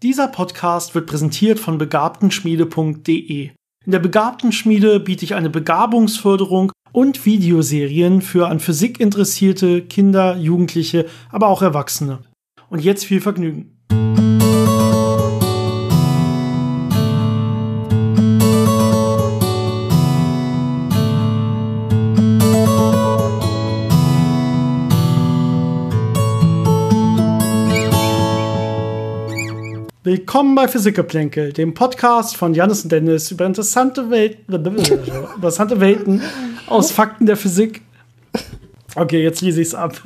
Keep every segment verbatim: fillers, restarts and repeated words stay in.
Dieser Podcast wird präsentiert von begabtenschmiede punkt de. In der Begabtenschmiede biete ich eine Begabungsförderung und Videoserien für an Physik interessierte Kinder, Jugendliche, aber auch Erwachsene. Und jetzt viel Vergnügen. Willkommen bei Physikgeplänkel, dem Podcast von Jannis und Dennis über interessante, Welt interessante Welten aus Fakten der Physik. Okay, jetzt lese ich es ab.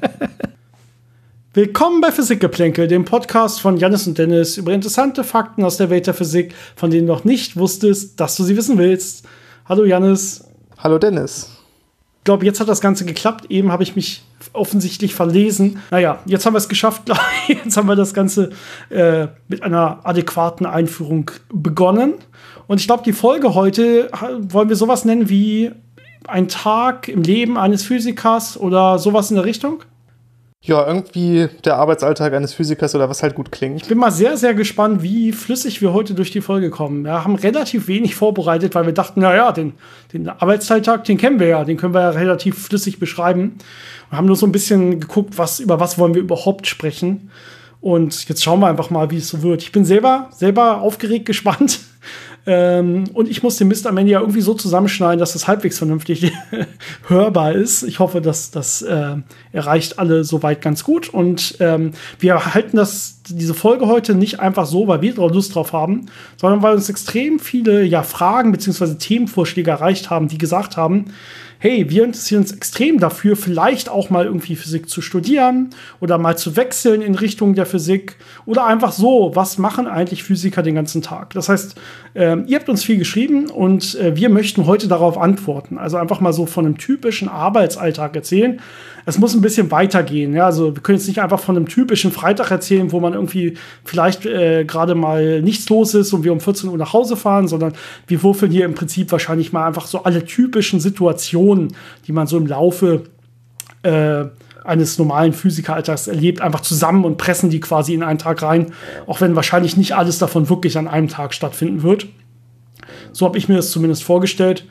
Willkommen bei Physikgeplänkel, dem Podcast von Jannis und Dennis über interessante Fakten aus der Welt der Physik, von denen du noch nicht wusstest, dass du sie wissen willst. Hallo Jannis. Hallo Dennis. Ich glaube, jetzt hat das Ganze geklappt. Eben habe ich mich offensichtlich verlesen. Naja, jetzt haben wir es geschafft. Jetzt haben wir das Ganze äh, mit einer adäquaten Einführung begonnen. Und ich glaube, die Folge heute wollen wir sowas nennen wie ein Tag im Leben eines Physikers oder sowas in der Richtung. Ja, irgendwie der Arbeitsalltag eines Physikers oder was halt gut klingt. Ich bin mal sehr, sehr gespannt, wie flüssig wir heute durch die Folge kommen. Wir haben relativ wenig vorbereitet, weil wir dachten, naja, den, den Arbeitsalltag, den kennen wir ja, den können wir ja relativ flüssig beschreiben. Wir haben nur so ein bisschen geguckt, was, über was wollen wir überhaupt sprechen. Und jetzt schauen wir einfach mal, wie es so wird. Ich bin selber, selber aufgeregt, gespannt. Ähm, und ich muss den Mist am Ende ja irgendwie so zusammenschneiden, dass das halbwegs vernünftig hörbar ist. Ich hoffe, dass das äh, erreicht alle soweit ganz gut. Und ähm, wir halten das, diese Folge heute nicht einfach so, weil wir Lust drauf haben, sondern weil uns extrem viele ja, Fragen bzw. Themenvorschläge erreicht haben, die gesagt haben, hey, wir interessieren uns extrem dafür, vielleicht auch mal irgendwie Physik zu studieren oder mal zu wechseln in Richtung der Physik oder einfach so, was machen eigentlich Physiker den ganzen Tag? Das heißt, äh, ihr habt uns viel geschrieben und äh, wir möchten heute darauf antworten. Also einfach mal so von einem typischen Arbeitsalltag erzählen. Es muss ein bisschen weitergehen. Ja? Also wir können jetzt nicht einfach von einem typischen Freitag erzählen, wo man irgendwie vielleicht äh, gerade mal nichts los ist und wir um vierzehn Uhr nach Hause fahren, sondern wir würfeln hier im Prinzip wahrscheinlich mal einfach so alle typischen Situationen, die man so im Laufe äh, eines normalen Physikeralltags erlebt, einfach zusammen und pressen die quasi in einen Tag rein, auch wenn wahrscheinlich nicht alles davon wirklich an einem Tag stattfinden wird. So habe ich mir das zumindest vorgestellt.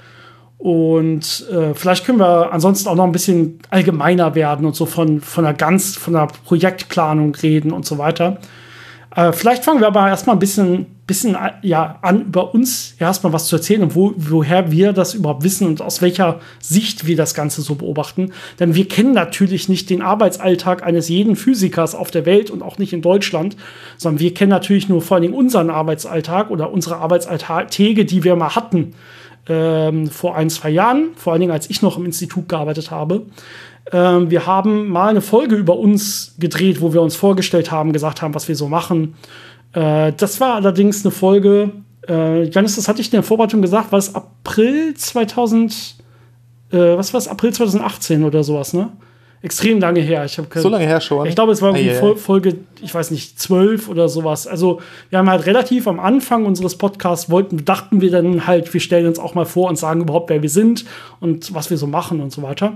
Und äh, vielleicht können wir ansonsten auch noch ein bisschen allgemeiner werden und so von, von einer ganz, von einer Projektplanung reden und so weiter. Äh, vielleicht fangen wir aber erstmal ein bisschen, bisschen ja, an, über uns erstmal was zu erzählen und wo, woher wir das überhaupt wissen und aus welcher Sicht wir das Ganze so beobachten. Denn wir kennen natürlich nicht den Arbeitsalltag eines jeden Physikers auf der Welt und auch nicht in Deutschland, sondern wir kennen natürlich nur vor allen Dingen unseren Arbeitsalltag oder unsere Arbeitsalltage, die wir mal hatten. Ähm, vor ein, zwei Jahren, vor allen Dingen als ich noch im Institut gearbeitet habe. Ähm, wir haben mal eine Folge über uns gedreht, wo wir uns vorgestellt haben, gesagt haben, was wir so machen. Äh, das war allerdings eine Folge, äh, Jannis, das hatte ich in der Vorbereitung gesagt, war es April zweitausend, äh, was war es, April zweitausendachtzehn oder sowas, ne? Extrem lange her. Ich hab so lange her schon? Ich glaube, es war irgendwie hey, hey. Folge, ich weiß nicht, zwölf oder sowas. Also wir haben halt relativ am Anfang unseres Podcasts, wollten, dachten wir dann halt, wir stellen uns auch mal vor und sagen überhaupt, wer wir sind und was wir so machen und so weiter.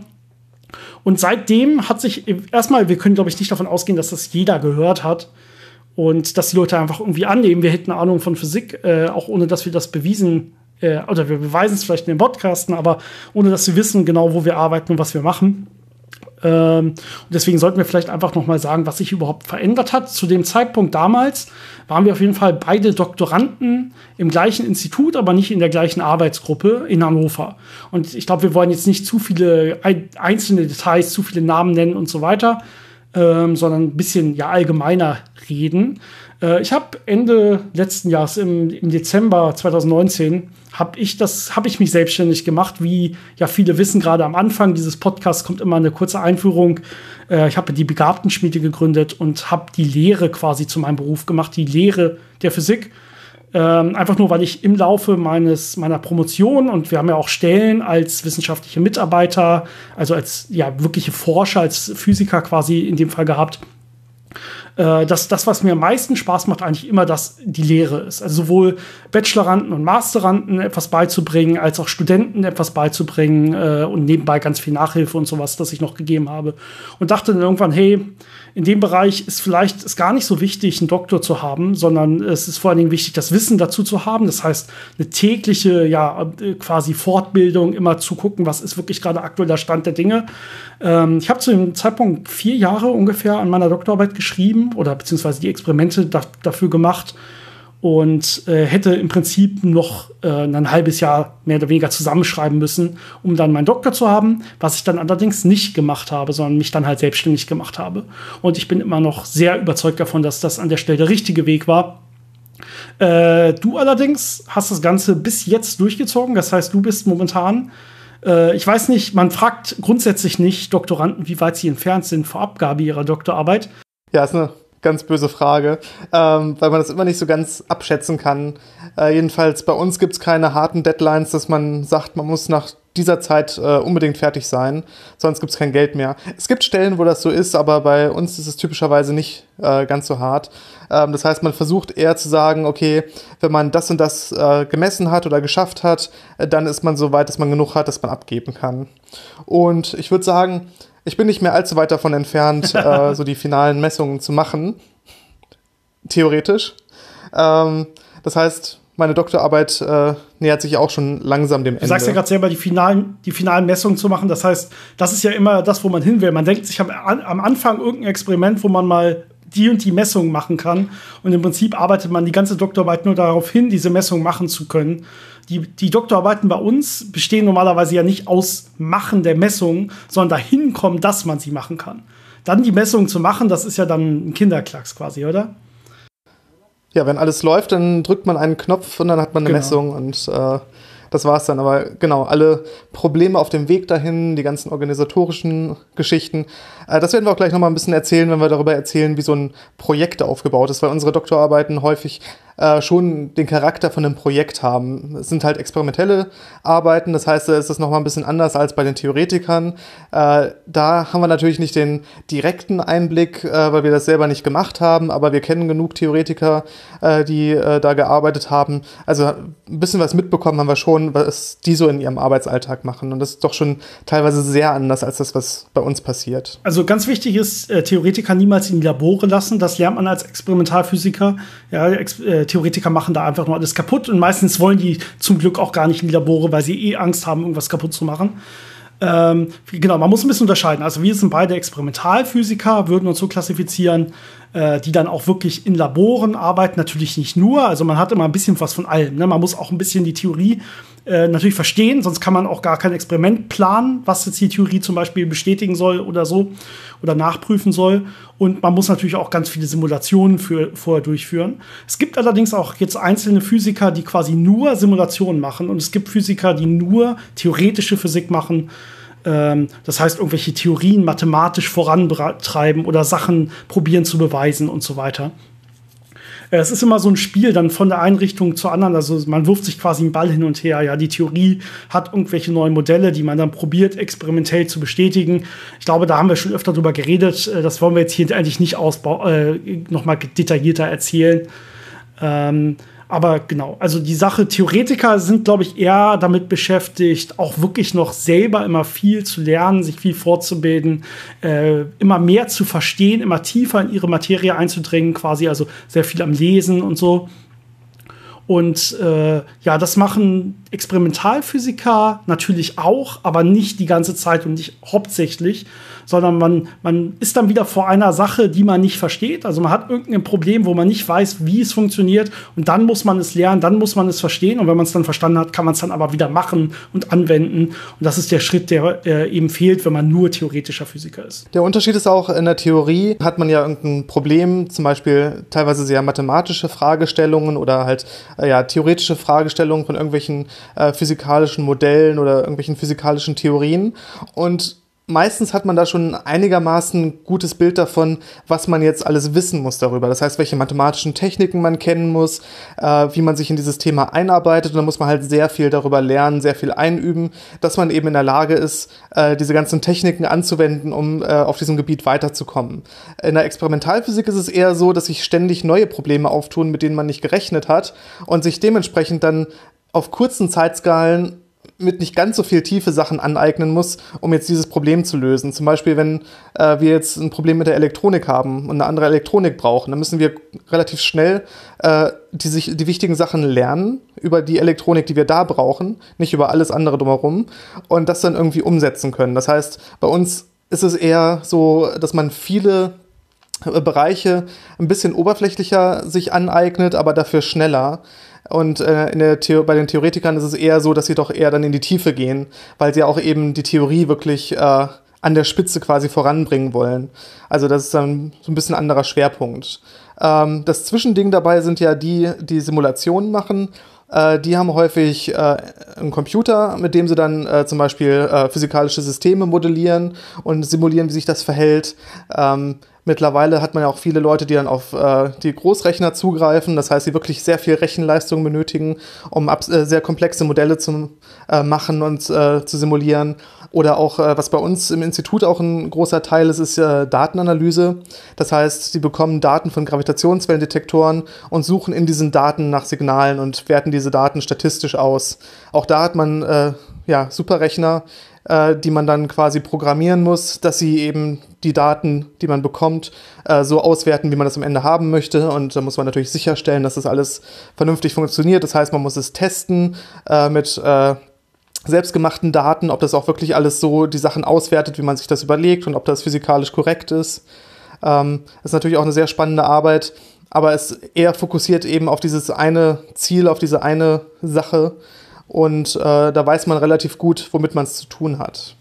Und seitdem hat sich erstmal, wir können, glaube ich, nicht davon ausgehen, dass das jeder gehört hat und dass die Leute einfach irgendwie annehmen, wir hätten eine Ahnung von Physik, äh, auch ohne dass wir das bewiesen, äh, oder wir beweisen es vielleicht in den Podcasten, aber ohne dass wir wissen genau, wo wir arbeiten und was wir machen. Ähm, und deswegen sollten wir vielleicht einfach noch mal sagen, was sich überhaupt verändert hat. Zu dem Zeitpunkt damals waren wir auf jeden Fall beide Doktoranden im gleichen Institut, aber nicht in der gleichen Arbeitsgruppe in Hannover. Und ich glaube, wir wollen jetzt nicht zu viele einzelne Details, zu viele Namen nennen und so weiter, ähm, sondern ein bisschen ja allgemeiner reden. Äh, ich habe Ende letzten Jahres, im, im Dezember zweitausendneunzehn, habe ich das, habe ich mich selbstständig gemacht. Wie ja viele wissen, gerade am Anfang dieses Podcasts kommt immer eine kurze Einführung. Äh, ich habe die Begabtenschmiede gegründet und habe die Lehre quasi zu meinem Beruf gemacht, die Lehre der Physik. Ähm, einfach nur, weil ich im Laufe meines meiner Promotion, und wir haben ja auch Stellen als wissenschaftliche Mitarbeiter, also als ja wirkliche Forscher, als Physiker quasi in dem Fall gehabt, äh, dass das, was mir am meisten Spaß macht, eigentlich immer das die Lehre ist. Also sowohl Bacheloranden und Masteranden etwas beizubringen, als auch Studenten etwas beizubringen äh, und nebenbei ganz viel Nachhilfe und sowas, das ich noch gegeben habe. Und dachte dann irgendwann, hey, in dem Bereich ist vielleicht ist gar nicht so wichtig, einen Doktor zu haben, sondern es ist vor allen Dingen wichtig, das Wissen dazu zu haben. Das heißt, eine tägliche, ja, quasi Fortbildung, immer zu gucken, was ist wirklich gerade aktueller Stand der Dinge. Ähm, ich habe zu dem Zeitpunkt vier Jahre ungefähr an meiner Doktorarbeit geschrieben oder beziehungsweise die Experimente da, dafür gemacht und äh, hätte im Prinzip noch äh, ein halbes Jahr mehr oder weniger zusammenschreiben müssen, um dann meinen Doktor zu haben, was ich dann allerdings nicht gemacht habe, sondern mich dann halt selbstständig gemacht habe. Und ich bin immer noch sehr überzeugt davon, dass das an der Stelle der richtige Weg war. Äh, du allerdings hast das Ganze bis jetzt durchgezogen, das heißt, du bist momentan, äh, ich weiß nicht, man fragt grundsätzlich nicht Doktoranden, wie weit sie entfernt sind vor Abgabe ihrer Doktorarbeit. Ja, ist eine ganz böse Frage, ähm, weil man das immer nicht so ganz abschätzen kann. Äh, jedenfalls bei uns gibt es keine harten Deadlines, dass man sagt, man muss nach dieser Zeit äh, unbedingt fertig sein, sonst gibt es kein Geld mehr. Es gibt Stellen, wo das so ist, aber bei uns ist es typischerweise nicht äh, ganz so hart. Ähm, das heißt, man versucht eher zu sagen, okay, wenn man das und das äh, gemessen hat oder geschafft hat, äh, dann ist man so weit, dass man genug hat, dass man abgeben kann. Und ich würde sagen, ich bin nicht mehr allzu weit davon entfernt, äh, so die finalen Messungen zu machen. Theoretisch. Ähm, das heißt, meine Doktorarbeit äh, nähert sich auch schon langsam dem Ende. Du sagst ja gerade selber, die finalen, die finalen Messungen zu machen. Das heißt, das ist ja immer das, wo man hin will. Man denkt sich am, am Anfang irgendein Experiment, wo man mal die und die Messungen machen kann. Und im Prinzip arbeitet man die ganze Doktorarbeit nur darauf hin, diese Messungen machen zu können. Die, die Doktorarbeiten bei uns bestehen normalerweise ja nicht aus Machen der Messungen, sondern dahin kommen, dass man sie machen kann. Dann die Messungen zu machen, das ist ja dann ein Kinderklacks quasi, oder? Ja, wenn alles läuft, dann drückt man einen Knopf und dann hat man eine Genau. Messung und äh, das war's dann. Aber genau, alle Probleme auf dem Weg dahin, die ganzen organisatorischen Geschichten, äh, das werden wir auch gleich nochmal ein bisschen erzählen, wenn wir darüber erzählen, wie so ein Projekt aufgebaut ist, weil unsere Doktorarbeiten häufig äh, schon den Charakter von einem Projekt haben. Es sind halt experimentelle Arbeiten, das heißt, es ist nochmal ein bisschen anders als bei den Theoretikern. Äh, da haben wir natürlich nicht den direkten Einblick, äh, weil wir das selber nicht gemacht haben, aber wir kennen genug Theoretiker, äh, die äh, da gearbeitet haben. Also ein bisschen was mitbekommen haben wir schon, was die so in ihrem Arbeitsalltag machen. Und das ist doch schon teilweise sehr anders als das, was bei uns passiert. Also ganz wichtig ist, äh, Theoretiker niemals in die Labore lassen. Das lernt man als Experimentalphysiker. Ja, Ex äh, Theoretiker machen da einfach nur alles kaputt. Und meistens wollen die zum Glück auch gar nicht in die Labore, weil sie eh Angst haben, irgendwas kaputt zu machen. Ähm, genau, man muss ein bisschen unterscheiden. Also wir sind beide Experimentalphysiker, würden uns so klassifizieren, äh, die dann auch wirklich in Laboren arbeiten. Natürlich nicht nur, also man hat immer ein bisschen was von allem. Ne? Man muss auch ein bisschen die Theorie äh, natürlich verstehen, sonst kann man auch gar kein Experiment planen, was jetzt die Theorie zum Beispiel bestätigen soll oder so oder nachprüfen soll. Und man muss natürlich auch ganz viele Simulationen für, vorher durchführen. Es gibt allerdings auch jetzt einzelne Physiker, die quasi nur Simulationen machen. Und es gibt Physiker, die nur theoretische Physik machen. Ähm, das heißt, irgendwelche Theorien mathematisch vorantreiben oder Sachen probieren zu beweisen und so weiter. Es ist immer so ein Spiel dann von der einen Richtung zur anderen. Also man wirft sich quasi einen Ball hin und her. Ja, die Theorie hat irgendwelche neuen Modelle, die man dann probiert, experimentell zu bestätigen. Ich glaube, da haben wir schon öfter drüber geredet. Das wollen wir jetzt hier eigentlich nicht ausbau äh, noch mal detaillierter erzählen. Ähm, aber genau, also die Sache, Theoretiker sind, glaube ich, eher damit beschäftigt, auch wirklich noch selber immer viel zu lernen, sich viel fortzubilden, äh, immer mehr zu verstehen, immer tiefer in ihre Materie einzudringen, quasi, also sehr viel am Lesen und so. Und äh, ja, das machen Experimentalphysiker natürlich auch, aber nicht die ganze Zeit und nicht hauptsächlich, sondern man, man ist dann wieder vor einer Sache, die man nicht versteht. Also man hat irgendein Problem, wo man nicht weiß, wie es funktioniert. Und dann muss man es lernen, dann muss man es verstehen. Und wenn man es dann verstanden hat, kann man es dann aber wieder machen und anwenden. Und das ist der Schritt, der äh, eben fehlt, wenn man nur theoretischer Physiker ist. Der Unterschied ist auch, in der Theorie hat man ja irgendein Problem, zum Beispiel teilweise sehr mathematische Fragestellungen oder halt äh, ja, theoretische Fragestellungen von irgendwelchen äh, physikalischen Modellen oder irgendwelchen physikalischen Theorien. Und meistens hat man da schon einigermaßen gutes Bild davon, was man jetzt alles wissen muss darüber. Das heißt, welche mathematischen Techniken man kennen muss, äh, wie man sich in dieses Thema einarbeitet. Und dann muss man halt sehr viel darüber lernen, sehr viel einüben, dass man eben in der Lage ist, äh, diese ganzen Techniken anzuwenden, um äh, auf diesem Gebiet weiterzukommen. In der Experimentalphysik ist es eher so, dass sich ständig neue Probleme auftun, mit denen man nicht gerechnet hat und sich dementsprechend dann auf kurzen Zeitskalen mit nicht ganz so viel tiefe Sachen aneignen muss, um jetzt dieses Problem zu lösen. Zum Beispiel, wenn äh, wir jetzt ein Problem mit der Elektronik haben und eine andere Elektronik brauchen, dann müssen wir relativ schnell äh, die, sich, die wichtigen Sachen lernen über die Elektronik, die wir da brauchen, nicht über alles andere drumherum und das dann irgendwie umsetzen können. Das heißt, bei uns ist es eher so, dass man viele Bereiche ein bisschen oberflächlicher sich aneignet, aber dafür schneller. Und äh, in der Theo- bei den Theoretikern ist es eher so, dass sie doch eher dann in die Tiefe gehen, weil sie auch eben die Theorie wirklich äh, an der Spitze quasi voranbringen wollen. Also das ist dann so ein bisschen anderer Schwerpunkt. Ähm, das Zwischending dabei sind ja die, die Simulationen machen. Äh, die haben häufig äh, einen Computer, mit dem sie dann äh, zum Beispiel äh, physikalische Systeme modellieren und simulieren, wie sich das verhält. Ähm, Mittlerweile hat man ja auch viele Leute, die dann auf äh, die Großrechner zugreifen. Das heißt, die wirklich sehr viel Rechenleistung benötigen, um ab, äh, sehr komplexe Modelle zu äh, machen und äh, zu simulieren. Oder auch, äh, was bei uns im Institut auch ein großer Teil ist, ist äh, Datenanalyse. Das heißt, sie bekommen Daten von Gravitationswellendetektoren und suchen in diesen Daten nach Signalen und werten diese Daten statistisch aus. Auch da hat man äh, ja, Superrechner, äh, die man dann quasi programmieren muss, dass sie eben die Daten, die man bekommt, äh, so auswerten, wie man das am Ende haben möchte. Und da muss man natürlich sicherstellen, dass das alles vernünftig funktioniert. Das heißt, man muss es testen äh, mit äh, selbstgemachten Daten, ob das auch wirklich alles so die Sachen auswertet, wie man sich das überlegt und ob das physikalisch korrekt ist. Ähm, das ist natürlich auch eine sehr spannende Arbeit, aber es eher fokussiert eben auf dieses eine Ziel, auf diese eine Sache. Und äh, da weiß man relativ gut, womit man es zu tun hat.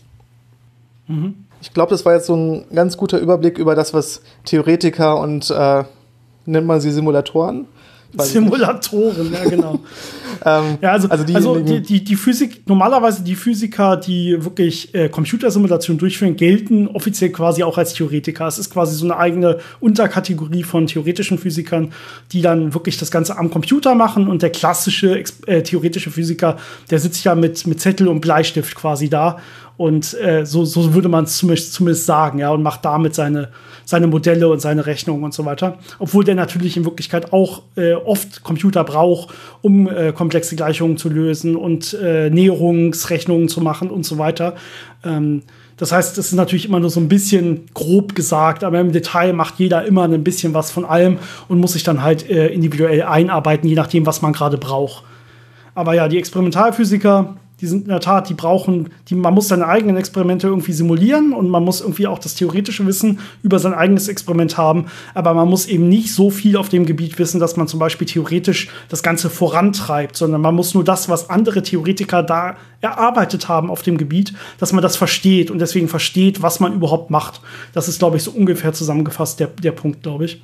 Mhm. Ich glaube, das war jetzt so ein ganz guter Überblick über das, was Theoretiker und, äh, nennt man sie Simulatoren? Simulatoren, ja genau. ähm, ja, also, also, die, also die, die, die Physik, normalerweise die Physiker, die wirklich äh, Computersimulationen durchführen, gelten offiziell quasi auch als Theoretiker. Es ist quasi so eine eigene Unterkategorie von theoretischen Physikern, die dann wirklich das Ganze am Computer machen, und der klassische äh, theoretische Physiker, der sitzt ja mit, mit Zettel und Bleistift quasi da. Und äh, so, so würde man es zumindest, zumindest sagen, ja, und macht damit seine, seine Modelle und seine Rechnungen und so weiter. Obwohl der natürlich in Wirklichkeit auch äh, oft Computer braucht, um äh, komplexe Gleichungen zu lösen und äh, Näherungsrechnungen zu machen und so weiter. Ähm, das heißt, das ist natürlich immer nur so ein bisschen grob gesagt, aber im Detail macht jeder immer ein bisschen was von allem und muss sich dann halt äh, individuell einarbeiten, je nachdem, was man gerade braucht. Aber ja, die Experimentalphysiker, die sind in der Tat, die brauchen, die, man muss seine eigenen Experimente irgendwie simulieren und man muss irgendwie auch das theoretische Wissen über sein eigenes Experiment haben. Aber man muss eben nicht so viel auf dem Gebiet wissen, dass man zum Beispiel theoretisch das Ganze vorantreibt, sondern man muss nur das, was andere Theoretiker da erarbeitet haben auf dem Gebiet, dass man das versteht und deswegen versteht, was man überhaupt macht. Das ist, glaube ich, so ungefähr zusammengefasst der, der Punkt, glaube ich.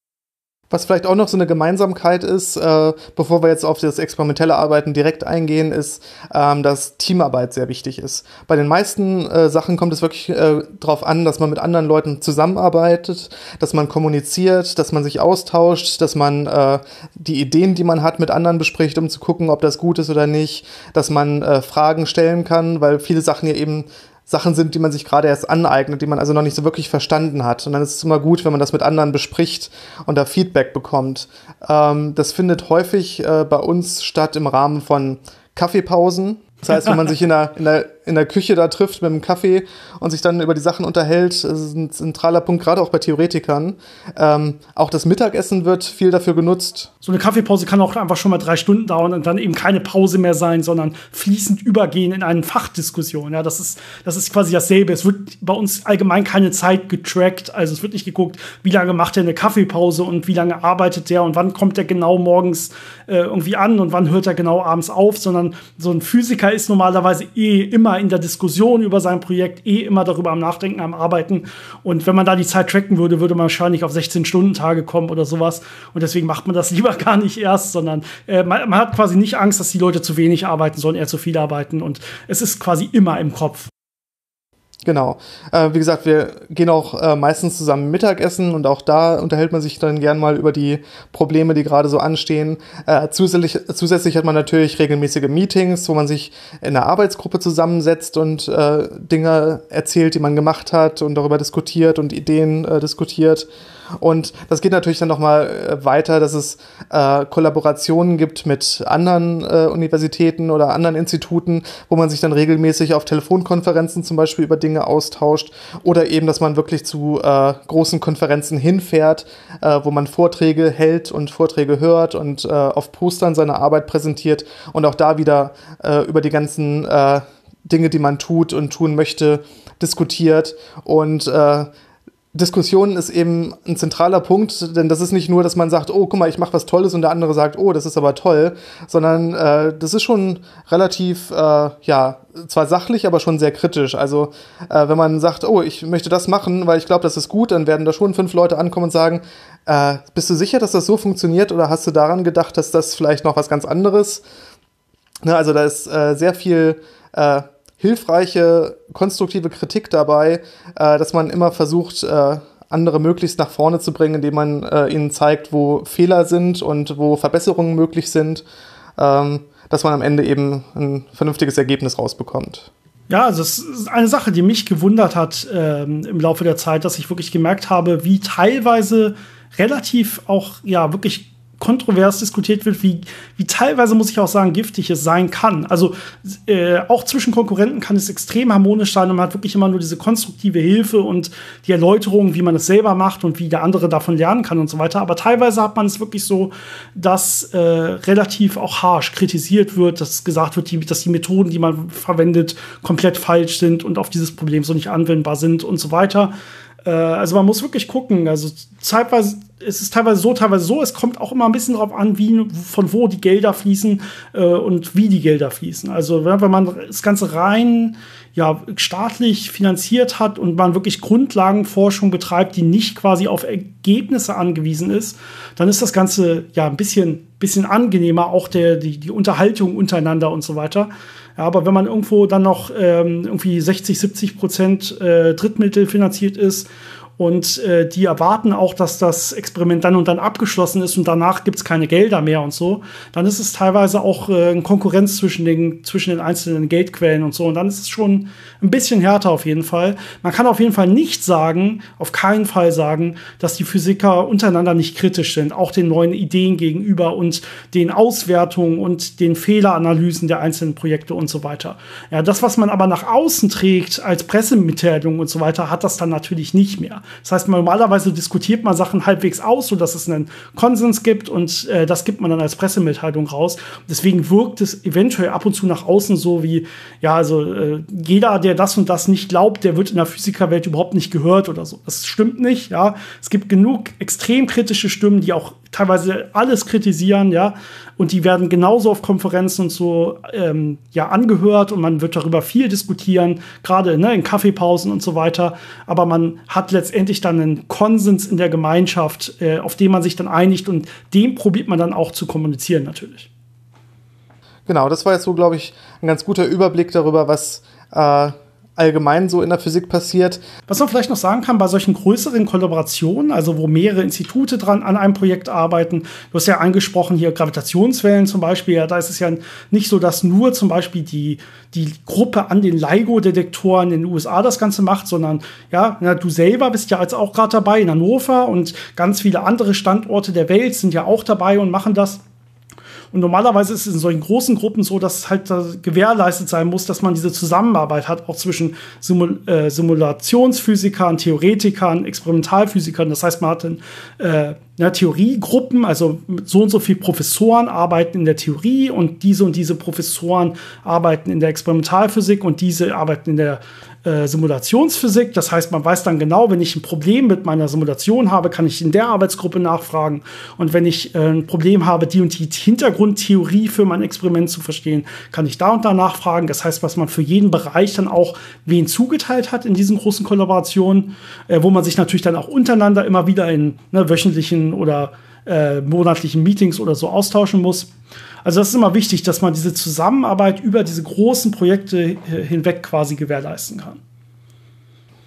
Was vielleicht auch noch so eine Gemeinsamkeit ist, äh, bevor wir jetzt auf das experimentelle Arbeiten direkt eingehen, ist, ähm, dass Teamarbeit sehr wichtig ist. Bei den meisten äh, Sachen kommt es wirklich äh, darauf an, dass man mit anderen Leuten zusammenarbeitet, dass man kommuniziert, dass man sich austauscht, dass man äh, die Ideen, die man hat, mit anderen bespricht, um zu gucken, ob das gut ist oder nicht, dass man äh, Fragen stellen kann, weil viele Sachen ja eben Sachen sind, die man sich gerade erst aneignet, die man also noch nicht so wirklich verstanden hat. Und dann ist es immer gut, wenn man das mit anderen bespricht und da Feedback bekommt. Ähm, das findet häufig äh, bei uns statt im Rahmen von Kaffeepausen. Das heißt, wenn man sich in der, in der, in der Küche da trifft mit einem Kaffee und sich dann über die Sachen unterhält, das ist ein zentraler Punkt, gerade auch bei Theoretikern. Ähm, auch das Mittagessen wird viel dafür genutzt. So eine Kaffeepause kann auch einfach schon mal drei Stunden dauern und dann eben keine Pause mehr sein, sondern fließend übergehen in eine Fachdiskussion. Ja, das ist, das ist quasi dasselbe. Es wird bei uns allgemein keine Zeit getrackt. Also es wird nicht geguckt, wie lange macht er eine Kaffeepause und wie lange arbeitet der und wann kommt er genau morgens äh, irgendwie an und wann hört er genau abends auf, sondern so ein Physiker ist normalerweise eh immer in der Diskussion über sein Projekt, eh immer darüber am Nachdenken, am Arbeiten. Und wenn man da die Zeit tracken würde, würde man wahrscheinlich auf sechzehn-Stunden-Tage kommen oder sowas. Und deswegen macht man das lieber gar nicht erst, sondern äh, man, man hat quasi nicht Angst, dass die Leute zu wenig arbeiten, sondern eher zu viel arbeiten. Und es ist quasi immer im Kopf. Genau. Äh, wie gesagt, wir gehen auch äh, meistens zusammen Mittagessen und auch da unterhält man sich dann gern mal über die Probleme, die gerade so anstehen. Äh, zusätzlich, zusätzlich hat man natürlich regelmäßige Meetings, wo man sich in einer Arbeitsgruppe zusammensetzt und äh, Dinge erzählt, die man gemacht hat und darüber diskutiert und Ideen äh, diskutiert. Und das geht natürlich dann nochmal äh, weiter, dass es äh, Kollaborationen gibt mit anderen äh, Universitäten oder anderen Instituten, wo man sich dann regelmäßig auf Telefonkonferenzen zum Beispiel über Dinge austauscht oder eben, dass man wirklich zu äh, großen Konferenzen hinfährt, äh, wo man Vorträge hält und Vorträge hört und äh, auf Postern seine Arbeit präsentiert und auch da wieder äh, über die ganzen äh, Dinge, die man tut und tun möchte, diskutiert. Und äh, Diskussion ist eben ein zentraler Punkt, denn das ist nicht nur, dass man sagt, oh, guck mal, ich mache was Tolles und der andere sagt, oh, das ist aber toll, sondern äh, das ist schon relativ, äh, ja, zwar sachlich, aber schon sehr kritisch. Also äh, wenn man sagt, oh, ich möchte das machen, weil ich glaube, das ist gut, dann werden da schon fünf Leute ankommen und sagen, äh, bist du sicher, dass das so funktioniert oder hast du daran gedacht, dass das vielleicht noch was ganz anderes? Ne, also da ist äh, sehr viel äh, hilfreiche, konstruktive Kritik dabei, äh, dass man immer versucht, äh, andere möglichst nach vorne zu bringen, indem man äh, ihnen zeigt, wo Fehler sind und wo Verbesserungen möglich sind, ähm, dass man am Ende eben ein vernünftiges Ergebnis rausbekommt. Ja, also es ist eine Sache, die mich gewundert hat ähm, im Laufe der Zeit, dass ich wirklich gemerkt habe, wie teilweise relativ auch, ja, wirklich kontrovers diskutiert wird, wie, wie teilweise, muss ich auch sagen, giftig es sein kann. Also äh, auch zwischen Konkurrenten kann es extrem harmonisch sein und man hat wirklich immer nur diese konstruktive Hilfe und die Erläuterung, wie man es selber macht und wie der andere davon lernen kann und so weiter. Aber teilweise hat man es wirklich so, dass äh, relativ auch harsch kritisiert wird, dass gesagt wird, die, dass die Methoden, die man verwendet, komplett falsch sind und auf dieses Problem so nicht anwendbar sind und so weiter. Also man muss wirklich gucken, also zeitweise ist es teilweise so, teilweise so, es kommt auch immer ein bisschen darauf an, wie, von wo die Gelder fließen äh, und wie die Gelder fließen. Also wenn man das Ganze rein ja, staatlich finanziert hat und man wirklich Grundlagenforschung betreibt, die nicht quasi auf Ergebnisse angewiesen ist, dann ist das Ganze ja ein bisschen, bisschen angenehmer, auch der, die, die Unterhaltung untereinander und so weiter. Ja, aber wenn man irgendwo dann noch ähm, irgendwie sechzig, siebzig Prozent äh, Drittmittel finanziert ist und äh, die erwarten auch, dass das Experiment dann und dann abgeschlossen ist und danach gibt's keine Gelder mehr und so, dann ist es teilweise auch äh, eine Konkurrenz zwischen den, zwischen den einzelnen Geldquellen und so. Und dann ist es schon ein bisschen härter auf jeden Fall. Man kann auf jeden Fall nicht sagen, auf keinen Fall sagen, dass die Physiker untereinander nicht kritisch sind, auch den neuen Ideen gegenüber und den Auswertungen und den Fehleranalysen der einzelnen Projekte und so weiter. Ja, das, was man aber nach außen trägt als Pressemitteilung und so weiter, hat das dann natürlich nicht mehr. Das heißt, normalerweise diskutiert man Sachen halbwegs aus, sodass es einen Konsens gibt und äh, das gibt man dann als Pressemitteilung raus. Deswegen wirkt es eventuell ab und zu nach außen so wie, ja, also äh, jeder, der das und das nicht glaubt, der wird in der Physikerwelt überhaupt nicht gehört oder so. Das stimmt nicht, ja. Es gibt genug extrem kritische Stimmen, die auch teilweise alles kritisieren, ja, und die werden genauso auf Konferenzen und so ähm, ja angehört und man wird darüber viel diskutieren, gerade ne, in Kaffeepausen und so weiter, aber man hat letztendlich dann einen Konsens in der Gemeinschaft, äh, auf den man sich dann einigt und den probiert man dann auch zu kommunizieren natürlich. Genau, das war jetzt so, glaube ich, ein ganz guter Überblick darüber, was äh allgemein so in der Physik passiert. Was man vielleicht noch sagen kann, bei solchen größeren Kollaborationen, also wo mehrere Institute dran an einem Projekt arbeiten, du hast ja angesprochen hier Gravitationswellen zum Beispiel, ja, da ist es ja nicht so, dass nur zum Beispiel die, die Gruppe an den LIGO-Detektoren in den U S A das Ganze macht, sondern ja, na, du selber bist ja jetzt auch gerade dabei in Hannover und ganz viele andere Standorte der Welt sind ja auch dabei und machen das. Und normalerweise ist es in solchen großen Gruppen so, dass halt gewährleistet sein muss, dass man diese Zusammenarbeit hat, auch zwischen Simul- äh, Simulationsphysikern, Theoretikern, Experimentalphysikern. Das heißt, man hat dann äh, ja, Theoriegruppen, also so und so viele Professoren arbeiten in der Theorie und diese und diese Professoren arbeiten in der Experimentalphysik und diese arbeiten in der äh, Simulationsphysik. Das heißt, man weiß dann genau, wenn ich ein Problem mit meiner Simulation habe, kann ich in der Arbeitsgruppe nachfragen. Und wenn ich äh, ein Problem habe, die und die Hintergrundtheorie für mein Experiment zu verstehen, kann ich da und da nachfragen. Das heißt, was man für jeden Bereich dann auch wen zugeteilt hat in diesen großen Kollaborationen, äh, wo man sich natürlich dann auch untereinander immer wieder in ne, wöchentlichen oder äh, monatlichen Meetings oder so austauschen muss. Also das ist immer wichtig, dass man diese Zusammenarbeit über diese großen Projekte hinweg quasi gewährleisten kann.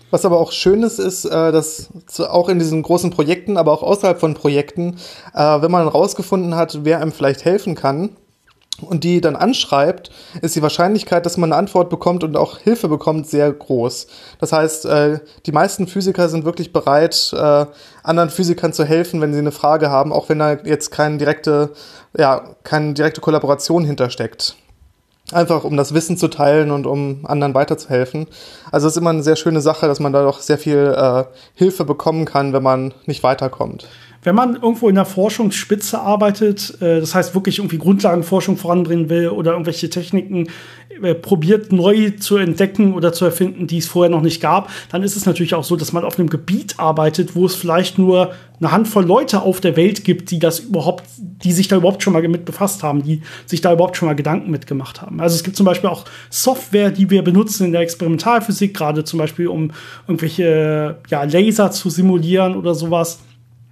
Was aber auch schön ist, ist, äh, dass auch in diesen großen Projekten, aber auch außerhalb von Projekten, äh, wenn man rausgefunden hat, wer einem vielleicht helfen kann und die dann anschreibt, ist die Wahrscheinlichkeit, dass man eine Antwort bekommt und auch Hilfe bekommt, sehr groß. Das heißt, äh, die meisten Physiker sind wirklich bereit, äh, anderen Physikern zu helfen, wenn sie eine Frage haben, auch wenn da jetzt keine direkte, ja, keine direkte Kollaboration hintersteckt. Einfach um das Wissen zu teilen und um anderen weiterzuhelfen. Also es ist immer eine sehr schöne Sache, dass man da doch sehr viel äh, Hilfe bekommen kann, wenn man nicht weiterkommt. Wenn man irgendwo in der Forschungsspitze arbeitet, äh, das heißt wirklich irgendwie Grundlagenforschung voranbringen will oder irgendwelche Techniken äh, probiert neu zu entdecken oder zu erfinden, die es vorher noch nicht gab, dann ist es natürlich auch so, dass man auf einem Gebiet arbeitet, wo es vielleicht nur eine Handvoll Leute auf der Welt gibt, die das überhaupt, die sich da überhaupt schon mal mit befasst haben, die sich da überhaupt schon mal Gedanken mitgemacht haben. Also es gibt zum Beispiel auch Software, die wir benutzen in der Experimentalphysik, gerade zum Beispiel um irgendwelche ja, Laser zu simulieren oder sowas.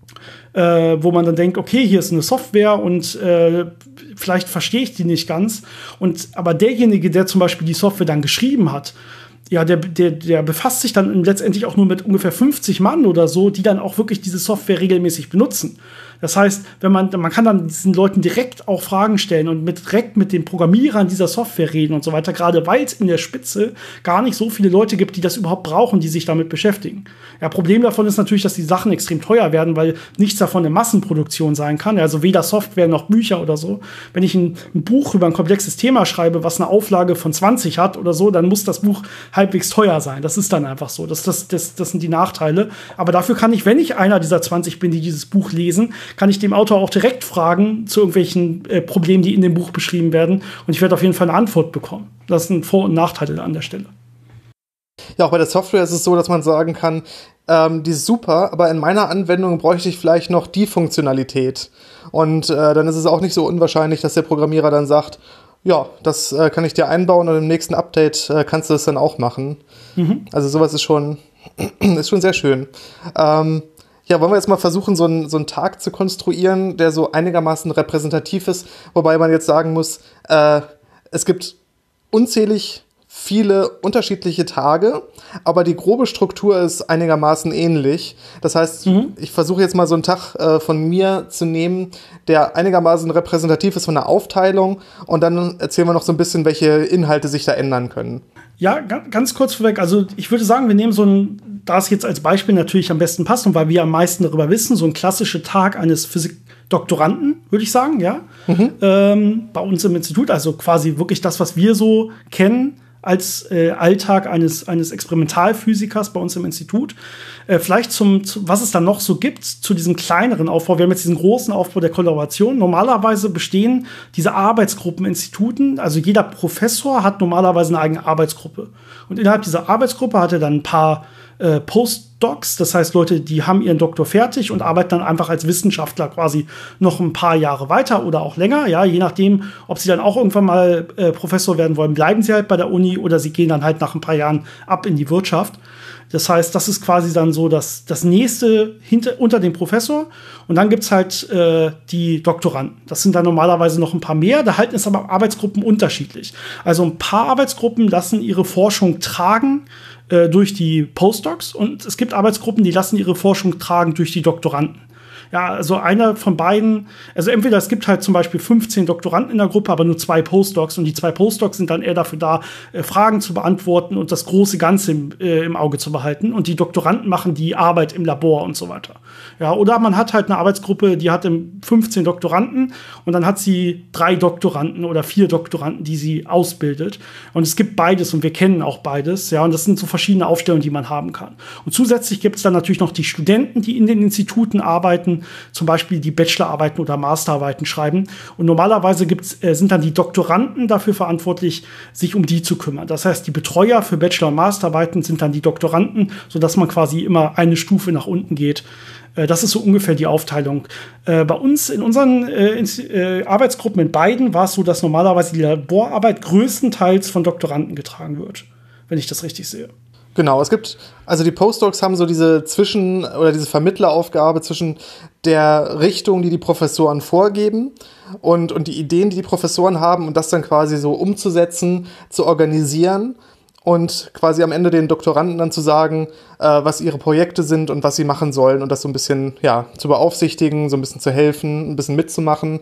Äh, wo man dann denkt, okay, hier ist eine Software und äh, vielleicht verstehe ich die nicht ganz. Und aber derjenige, der zum Beispiel die Software dann geschrieben hat, ja, der, der, der befasst sich dann letztendlich auch nur mit ungefähr fünfzig Mann oder so, die dann auch wirklich diese Software regelmäßig benutzen. Das heißt, wenn man, man kann dann diesen Leuten direkt auch Fragen stellen und mit, direkt mit den Programmierern dieser Software reden und so weiter, gerade weil es in der Spitze gar nicht so viele Leute gibt, die das überhaupt brauchen, die sich damit beschäftigen. Ja, Problem davon ist natürlich, dass die Sachen extrem teuer werden, weil nichts davon eine Massenproduktion sein kann, also weder Software noch Bücher oder so. Wenn ich ein, ein Buch über ein komplexes Thema schreibe, was eine Auflage von zwanzig hat oder so, dann muss das Buch halbwegs teuer sein. Das ist dann einfach so. Das, das, das, das sind die Nachteile. Aber dafür kann ich, wenn ich einer dieser zwanzig bin, die dieses Buch lesen, kann ich dem Autor auch direkt fragen zu irgendwelchen äh, Problemen, die in dem Buch beschrieben werden. Und ich werde auf jeden Fall eine Antwort bekommen. Das sind Vor- und Nachteile an der Stelle. Ja, auch bei der Software ist es so, dass man sagen kann, ähm, die ist super, aber in meiner Anwendung bräuchte ich vielleicht noch die Funktionalität. Und äh, dann ist es auch nicht so unwahrscheinlich, dass der Programmierer dann sagt, ja, das äh, kann ich dir einbauen und im nächsten Update äh, kannst du das dann auch machen. Mhm. Also sowas ist schon, ist schon sehr schön. Ähm, Ja, wollen wir jetzt mal versuchen, so einen, so einen Tag zu konstruieren, der so einigermaßen repräsentativ ist, wobei man jetzt sagen muss, äh, es gibt unzählig viele unterschiedliche Tage, aber die grobe Struktur ist einigermaßen ähnlich. Das heißt, mhm. ich versuche jetzt mal so einen Tag äh, von mir zu nehmen, der einigermaßen repräsentativ ist von der Aufteilung, und dann erzählen wir noch so ein bisschen, welche Inhalte sich da ändern können. Ja, ganz kurz vorweg, also ich würde sagen, wir nehmen so ein, da es jetzt als Beispiel natürlich am besten passt und weil wir am meisten darüber wissen, so ein klassischer Tag eines Physikdoktoranden, würde ich sagen, ja. Mhm. Ähm, bei uns im Institut, also quasi wirklich das, was wir so kennen als äh, Alltag eines, eines Experimentalphysikers bei uns im Institut. Äh, vielleicht zum, zu, was es dann noch so gibt, zu diesem kleineren Aufbau. Wir haben jetzt diesen großen Aufbau der Kollaboration. Normalerweise bestehen diese Arbeitsgruppen in Instituten, also jeder Professor hat normalerweise eine eigene Arbeitsgruppe. Und innerhalb dieser Arbeitsgruppe hat er dann ein paar äh, Postdocs, das heißt Leute, die haben ihren Doktor fertig und arbeiten dann einfach als Wissenschaftler quasi noch ein paar Jahre weiter oder auch länger, ja, je nachdem, ob sie dann auch irgendwann mal äh, Professor werden wollen, bleiben sie halt bei der Uni oder sie gehen dann halt nach ein paar Jahren ab in die Wirtschaft. Das heißt, das ist quasi dann so das, das nächste hinter, unter dem Professor. Und dann gibt's halt äh, die Doktoranden. Das sind dann normalerweise noch ein paar mehr. Da halten es aber Arbeitsgruppen unterschiedlich. Also ein paar Arbeitsgruppen lassen ihre Forschung tragen äh, durch die Postdocs. Und es gibt Arbeitsgruppen, die lassen ihre Forschung tragen durch die Doktoranden. Ja, also einer von beiden, also entweder es gibt halt zum Beispiel fünfzehn Doktoranden in der Gruppe, aber nur zwei Postdocs, und die zwei Postdocs sind dann eher dafür da, äh, Fragen zu beantworten und das große Ganze im, äh, im Auge zu behalten, und die Doktoranden machen die Arbeit im Labor und so weiter. Ja, oder man hat halt eine Arbeitsgruppe, die hat fünfzehn Doktoranden und dann hat sie drei Doktoranden oder vier Doktoranden, die sie ausbildet, und es gibt beides und wir kennen auch beides, ja, und das sind so verschiedene Aufstellungen, die man haben kann. Und zusätzlich gibt es dann natürlich noch die Studenten, die in den Instituten arbeiten, zum Beispiel die Bachelorarbeiten oder Masterarbeiten schreiben. Und normalerweise gibt's, äh, sind dann die Doktoranden dafür verantwortlich, sich um die zu kümmern. Das heißt, die Betreuer für Bachelor- und Masterarbeiten sind dann die Doktoranden, sodass man quasi immer eine Stufe nach unten geht. Äh, das ist so ungefähr die Aufteilung. Äh, bei uns in unseren äh, in, äh, Arbeitsgruppen in beiden war es so, dass normalerweise die Laborarbeit größtenteils von Doktoranden getragen wird, wenn ich das richtig sehe. Genau, es gibt, also die Postdocs haben so diese Zwischen- oder diese Vermittleraufgabe zwischen der Richtung, die die Professoren vorgeben, und, und die Ideen, die die Professoren haben, und das dann quasi so umzusetzen, zu organisieren. und quasi am Ende den Doktoranden dann zu sagen, äh, was ihre Projekte sind und was sie machen sollen und das so ein bisschen ja, zu beaufsichtigen, so ein bisschen zu helfen, ein bisschen mitzumachen.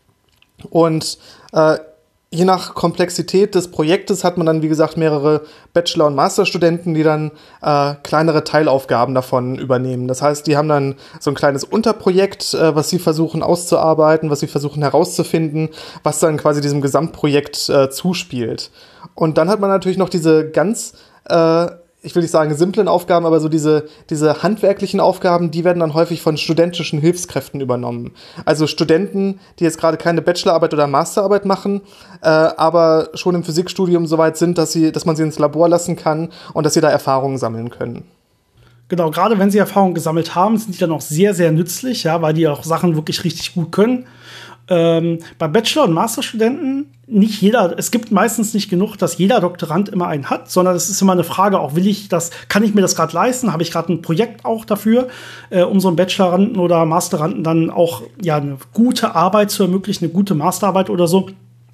Und äh, je nach Komplexität des Projektes hat man dann, wie gesagt, mehrere Bachelor- und Masterstudenten, die dann äh, kleinere Teilaufgaben davon übernehmen. Das heißt, die haben dann so ein kleines Unterprojekt, äh, was sie versuchen auszuarbeiten, was sie versuchen herauszufinden, was dann quasi diesem Gesamtprojekt äh, zuspielt. Und dann hat man natürlich noch diese ganz, äh, ich will nicht sagen simplen Aufgaben, aber so diese, diese handwerklichen Aufgaben, die werden dann häufig von studentischen Hilfskräften übernommen. Also Studenten, die jetzt gerade keine Bachelorarbeit oder Masterarbeit machen, äh, aber schon im Physikstudium so weit sind, dass sie, dass man sie ins Labor lassen kann und dass sie da Erfahrungen sammeln können. Genau, gerade wenn sie Erfahrungen gesammelt haben, sind die dann auch sehr, sehr nützlich, ja, weil die auch Sachen wirklich richtig gut können. Ähm, bei Bachelor- und Masterstudenten nicht jeder, es gibt meistens nicht genug, dass jeder Doktorand immer einen hat, sondern es ist immer eine Frage, auch will ich das, kann ich mir das gerade leisten, habe ich gerade ein Projekt auch dafür, äh, um so einem Bacheloranden oder Masteranden dann auch ja eine gute Arbeit zu ermöglichen, eine gute Masterarbeit oder so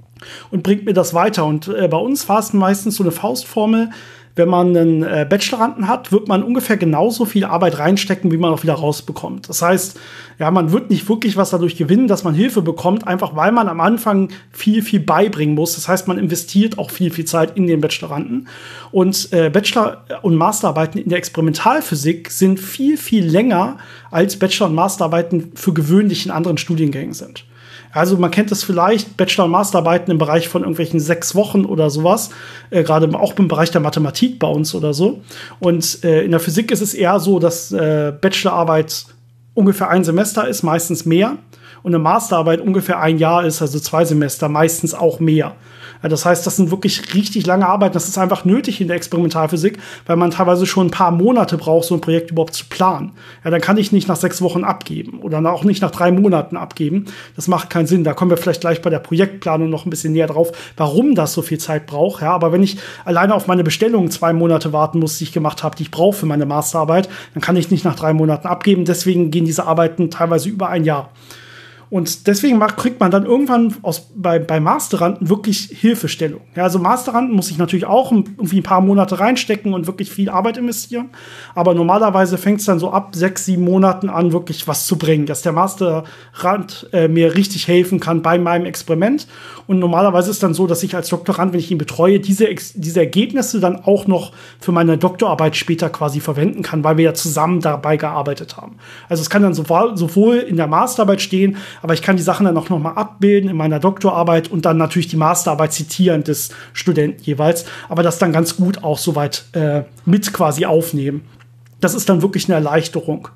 und bringt mir das weiter. Und äh, bei uns war es meistens so eine Faustformel, wenn man einen äh, Bacheloranden hat, wird man ungefähr genauso viel Arbeit reinstecken, wie man auch wieder rausbekommt. Das heißt, ja, man wird nicht wirklich was dadurch gewinnen, dass man Hilfe bekommt, einfach weil man am Anfang viel, viel beibringen muss. Das heißt, man investiert auch viel, viel Zeit in den Bacheloranden. Und äh, Bachelor- und Masterarbeiten in der Experimentalphysik sind viel, viel länger, als Bachelor- und Masterarbeiten für gewöhnlich in anderen Studiengängen sind. Also man kennt das vielleicht, Bachelor- und Masterarbeiten im Bereich von irgendwelchen sechs Wochen oder sowas, äh, gerade auch im Bereich der Mathematik bei uns oder so. Und äh, in der Physik ist es eher so, dass äh, Bachelorarbeit ungefähr ein Semester ist, meistens mehr. Und eine Masterarbeit ungefähr ein Jahr ist, also zwei Semester, meistens auch mehr. Ja, das heißt, das sind wirklich richtig lange Arbeiten. Das ist einfach nötig in der Experimentalphysik, weil man teilweise schon ein paar Monate braucht, so ein Projekt überhaupt zu planen. Ja, dann kann ich nicht nach sechs Wochen abgeben oder auch nicht nach drei Monaten abgeben. Das macht keinen Sinn. Da kommen wir vielleicht gleich bei der Projektplanung noch ein bisschen näher drauf, warum das so viel Zeit braucht. Ja, aber wenn ich alleine auf meine Bestellungen zwei Monate warten muss, die ich gemacht habe, die ich brauche für meine Masterarbeit, dann kann ich nicht nach drei Monaten abgeben. Deswegen gehen diese Arbeiten teilweise über ein Jahr. Und deswegen macht, kriegt man dann irgendwann aus, bei, bei Masteranden wirklich Hilfestellung. Ja, also Masteranden muss ich natürlich auch irgendwie ein paar Monate reinstecken und wirklich viel Arbeit investieren. Aber normalerweise fängt es dann so ab sechs, sieben Monaten an, wirklich was zu bringen, dass der Masterand äh, mir richtig helfen kann bei meinem Experiment. Und normalerweise ist dann so, dass ich als Doktorand, wenn ich ihn betreue, diese, diese Ergebnisse dann auch noch für meine Doktorarbeit später quasi verwenden kann, weil wir ja zusammen dabei gearbeitet haben. Also es kann dann sowohl, sowohl in der Masterarbeit stehen, aber ich kann die Sachen dann auch noch mal abbilden in meiner Doktorarbeit und dann natürlich die Masterarbeit zitieren des Studenten jeweils, aber das dann ganz gut auch soweit äh, mit quasi aufnehmen. Das ist dann wirklich eine Erleichterung.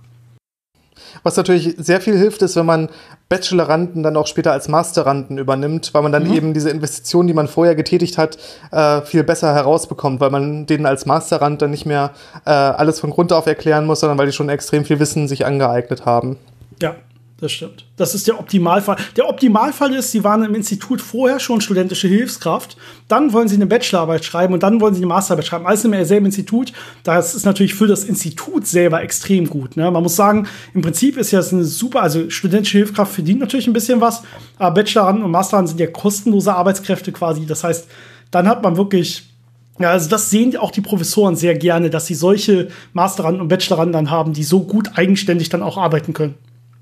Was natürlich sehr viel hilft, ist, wenn man Bacheloranden dann auch später als Masteranden übernimmt, weil man dann mhm. eben diese Investition, die man vorher getätigt hat, äh, viel besser herausbekommt, weil man denen als Masterand dann nicht mehr äh, alles von Grund auf erklären muss, sondern weil die schon extrem viel Wissen sich angeeignet haben. Ja. Das stimmt. Das ist der Optimalfall. Der Optimalfall ist, Sie waren im Institut vorher schon studentische Hilfskraft, dann wollen Sie eine Bachelorarbeit schreiben und dann wollen Sie eine Masterarbeit schreiben. Alles im selben Institut. Das ist natürlich für das Institut selber extrem gut. Ne? Man muss sagen, im Prinzip ist ja das eine super, also studentische Hilfskraft verdient natürlich ein bisschen was, aber Bacheloranden und Masteranden sind ja kostenlose Arbeitskräfte quasi. Das heißt, dann hat man wirklich ja, also das sehen auch die Professoren sehr gerne, dass sie solche Masteranden und Bacheloranden dann haben, die so gut eigenständig dann auch arbeiten können.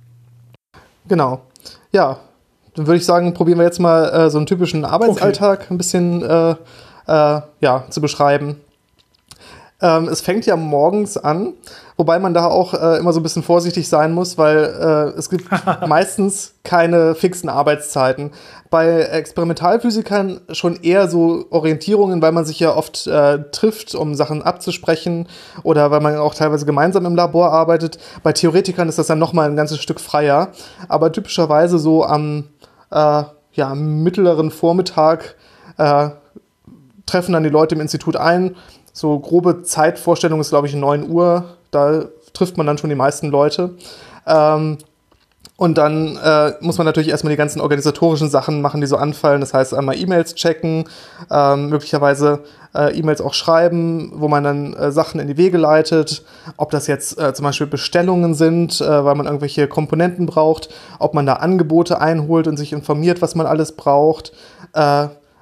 Genau. Ja, dann würde ich sagen, probieren wir jetzt mal äh, so einen typischen Arbeitsalltag okay. ein bisschen äh, äh, ja, zu beschreiben. Ähm, es fängt ja morgens an, wobei man da auch äh, immer so ein bisschen vorsichtig sein muss, weil äh, es gibt meistens keine fixen Arbeitszeiten. Bei Experimentalphysikern schon eher so Orientierungen, weil man sich ja oft äh, trifft, um Sachen abzusprechen oder weil man auch teilweise gemeinsam im Labor arbeitet. Bei Theoretikern ist das dann nochmal ein ganzes Stück freier, aber typischerweise so am äh, ja, mittleren Vormittag äh, treffen dann die Leute im Institut ein. So grobe Zeitvorstellung ist, glaube ich, neun Uhr. Da trifft man dann schon die meisten Leute. Ähm, und dann äh, muss man natürlich erstmal die ganzen organisatorischen Sachen machen, die so anfallen. Das heißt, einmal E-Mails checken, ähm, möglicherweise äh, E-Mails auch schreiben, wo man dann äh, Sachen in die Wege leitet. Ob das jetzt äh, zum Beispiel Bestellungen sind, äh, weil man irgendwelche Komponenten braucht. Ob man da Angebote einholt und sich informiert, was man alles braucht. Äh,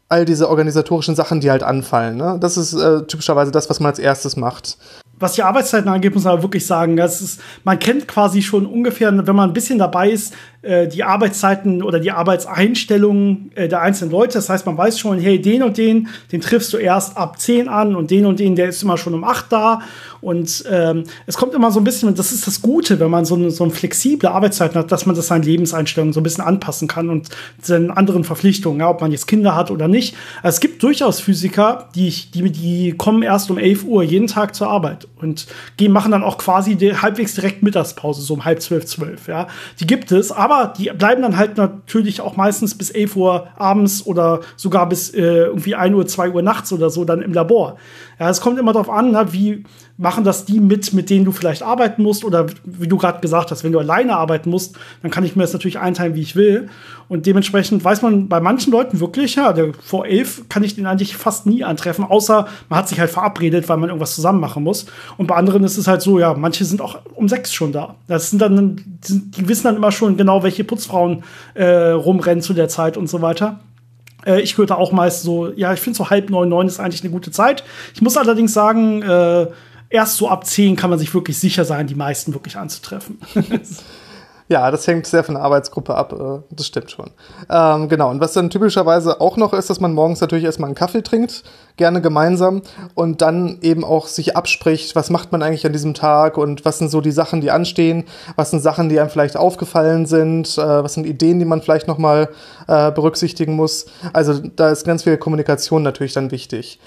all diese organisatorischen Sachen, die halt anfallen. Ne? Das ist äh, typischerweise das, was man als erstes macht. Was die Arbeitszeiten angeht, muss man aber wirklich sagen, das ist, man kennt quasi schon ungefähr, wenn man ein bisschen dabei ist, äh, die Arbeitszeiten oder die Arbeitseinstellungen äh, der einzelnen Leute. Das heißt, man weiß schon, hey, den und den, den triffst du erst ab zehn an und den und den, der ist immer schon um acht da. Und ähm, es kommt immer so ein bisschen, und das ist das Gute, wenn man so eine, so eine flexible Arbeitszeiten hat, dass man das seinen Lebenseinstellungen so ein bisschen anpassen kann und seinen anderen Verpflichtungen, ja, ob man jetzt Kinder hat oder nicht. Also es gibt durchaus Physiker, die, die, die kommen erst um elf Uhr jeden Tag zur Arbeit und gehen, machen dann auch quasi die, halbwegs direkt Mittagspause, so um halb zwölf, zwölf, ja. Die gibt es, aber die bleiben dann halt natürlich auch meistens bis elf Uhr abends oder sogar bis äh, irgendwie ein Uhr, zwei Uhr nachts oder so dann im Labor. Ja, es kommt immer darauf an, na, wie machen das die mit, mit denen du vielleicht arbeiten musst oder wie du gerade gesagt hast, wenn du alleine arbeiten musst, dann kann ich mir das natürlich einteilen, wie ich will. Und dementsprechend weiß man bei manchen Leuten wirklich, ja, der, vor elf kann ich den eigentlich fast nie antreffen, außer man hat sich halt verabredet, weil man irgendwas zusammen machen muss. Und bei anderen ist es halt so, ja, manche sind auch um sechs schon da. Das sind dann, die, die wissen dann immer schon genau, welche Putzfrauen äh, rumrennen zu der Zeit und so weiter. Ich hörte auch meist so, ja, ich finde so halb neun, neun ist eigentlich eine gute Zeit. Ich muss allerdings sagen, äh, erst so ab zehn kann man sich wirklich sicher sein, die meisten wirklich anzutreffen. Ja, das hängt sehr von der Arbeitsgruppe ab, das stimmt schon. Ähm, genau, und was dann typischerweise auch noch ist, dass man morgens natürlich erstmal einen Kaffee trinkt, gerne gemeinsam, und dann eben auch sich abspricht, was macht man eigentlich an diesem Tag und was sind so die Sachen, die anstehen, was sind Sachen, die einem vielleicht aufgefallen sind, äh, was sind Ideen, die man vielleicht nochmal äh, berücksichtigen muss. Also da ist ganz viel Kommunikation natürlich dann wichtig.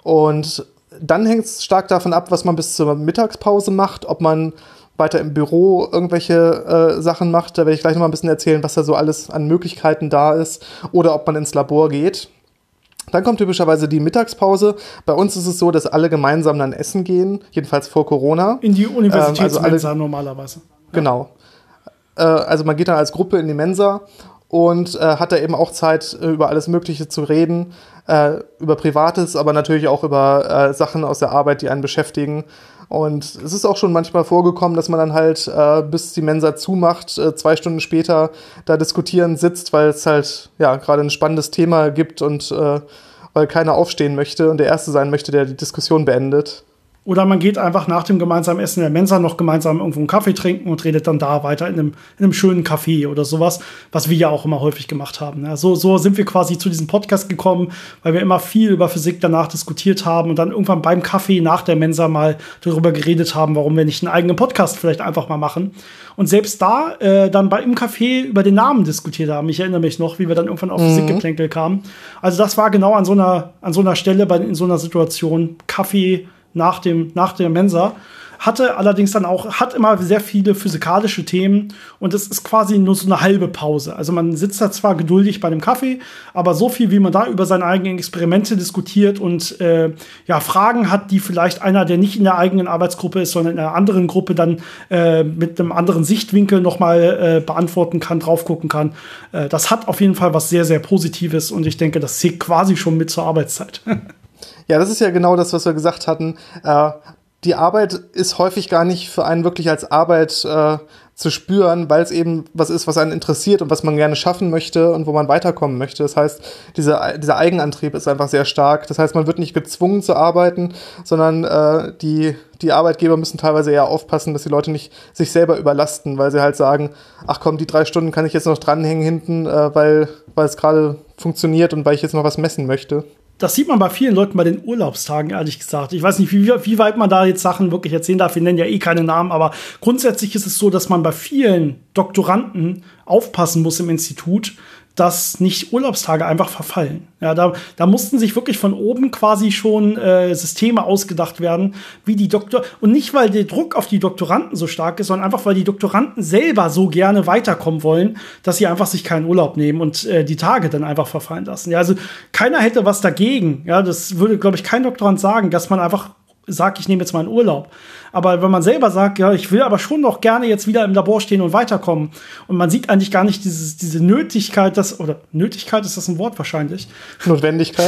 Und dann hängt es stark davon ab, was man bis zur Mittagspause macht, ob man weiter im Büro irgendwelche äh, Sachen macht. Da werde ich gleich noch mal ein bisschen erzählen, was da so alles an Möglichkeiten da ist. Oder ob man ins Labor geht. Dann kommt typischerweise die Mittagspause. Bei uns ist es so, dass alle gemeinsam dann essen gehen, jedenfalls vor Corona. In die Universitätsmensa ähm, also normalerweise. Genau. Äh, also man geht dann als Gruppe in die Mensa und äh, hat da eben auch Zeit, äh, über alles Mögliche zu reden. Äh, über Privates, aber natürlich auch über äh, Sachen aus der Arbeit, die einen beschäftigen. Und es ist auch schon manchmal vorgekommen, dass man dann halt, äh, bis die Mensa zumacht, äh, zwei Stunden später da diskutieren sitzt, weil es halt ja gerade ein spannendes Thema gibt und äh, weil keiner aufstehen möchte und der Erste sein möchte, der die Diskussion beendet. Oder man geht einfach nach dem gemeinsamen Essen in der Mensa noch gemeinsam irgendwo einen Kaffee trinken und redet dann da weiter in einem, in einem schönen Café oder sowas, was wir ja auch immer häufig gemacht haben. Ja, so, so sind wir quasi zu diesem Podcast gekommen, weil wir immer viel über Physik danach diskutiert haben und dann irgendwann beim Kaffee nach der Mensa mal darüber geredet haben, warum wir nicht einen eigenen Podcast vielleicht einfach mal machen. Und selbst da äh, dann bei, im Café über den Namen diskutiert haben. Ich erinnere mich noch, wie wir dann irgendwann auf mhm. Physikgeplänkel kamen. Also das war genau an so einer, an so einer Stelle, bei, in so einer Situation, Kaffee nach dem, nach der Mensa, hatte allerdings dann auch, hat immer sehr viele physikalische Themen und es ist quasi nur so eine halbe Pause. Also man sitzt da zwar geduldig bei dem Kaffee, aber so viel, wie man da über seine eigenen Experimente diskutiert und äh, ja, Fragen hat, die vielleicht einer, der nicht in der eigenen Arbeitsgruppe ist, sondern in einer anderen Gruppe dann äh, mit einem anderen Sichtwinkel nochmal äh, beantworten kann, drauf gucken kann. Äh, das hat auf jeden Fall was sehr, sehr Positives und ich denke, das zählt quasi schon mit zur Arbeitszeit. Ja, das ist ja genau das, was wir gesagt hatten. Äh, die Arbeit ist häufig gar nicht für einen wirklich als Arbeit äh, zu spüren, weil es eben was ist, was einen interessiert und was man gerne schaffen möchte und wo man weiterkommen möchte. Das heißt, dieser, dieser Eigenantrieb ist einfach sehr stark. Das heißt, man wird nicht gezwungen zu arbeiten, sondern äh, die, die Arbeitgeber müssen teilweise eher aufpassen, dass die Leute nicht sich selber überlasten, weil sie halt sagen, ach komm, die drei Stunden kann ich jetzt noch dranhängen hinten, äh, weil, weil es gerade funktioniert und weil ich jetzt noch was messen möchte. Das sieht man bei vielen Leuten bei den Urlaubstagen, ehrlich gesagt. Ich weiß nicht, wie, wie weit man da jetzt Sachen wirklich erzählen darf. Wir nennen ja eh keine Namen, aber grundsätzlich ist es so, dass man bei vielen Doktoranden aufpassen muss im Institut, dass nicht Urlaubstage einfach verfallen. Ja, da, da mussten sich wirklich von oben quasi schon äh, Systeme ausgedacht werden, wie die Doktor und nicht, weil der Druck auf die Doktoranden so stark ist, sondern einfach, weil die Doktoranden selber so gerne weiterkommen wollen, dass sie einfach sich keinen Urlaub nehmen und äh, die Tage dann einfach verfallen lassen. Ja, also keiner hätte was dagegen. Ja, das würde, glaube ich, kein Doktorand sagen, dass man einfach sagt, ich nehme jetzt mal einen Urlaub. Aber wenn man selber sagt, ja, ich will aber schon noch gerne jetzt wieder im Labor stehen und weiterkommen und man sieht eigentlich gar nicht dieses, diese Nötigkeit, das, oder Nötigkeit, ist das ein Wort wahrscheinlich? Notwendigkeit.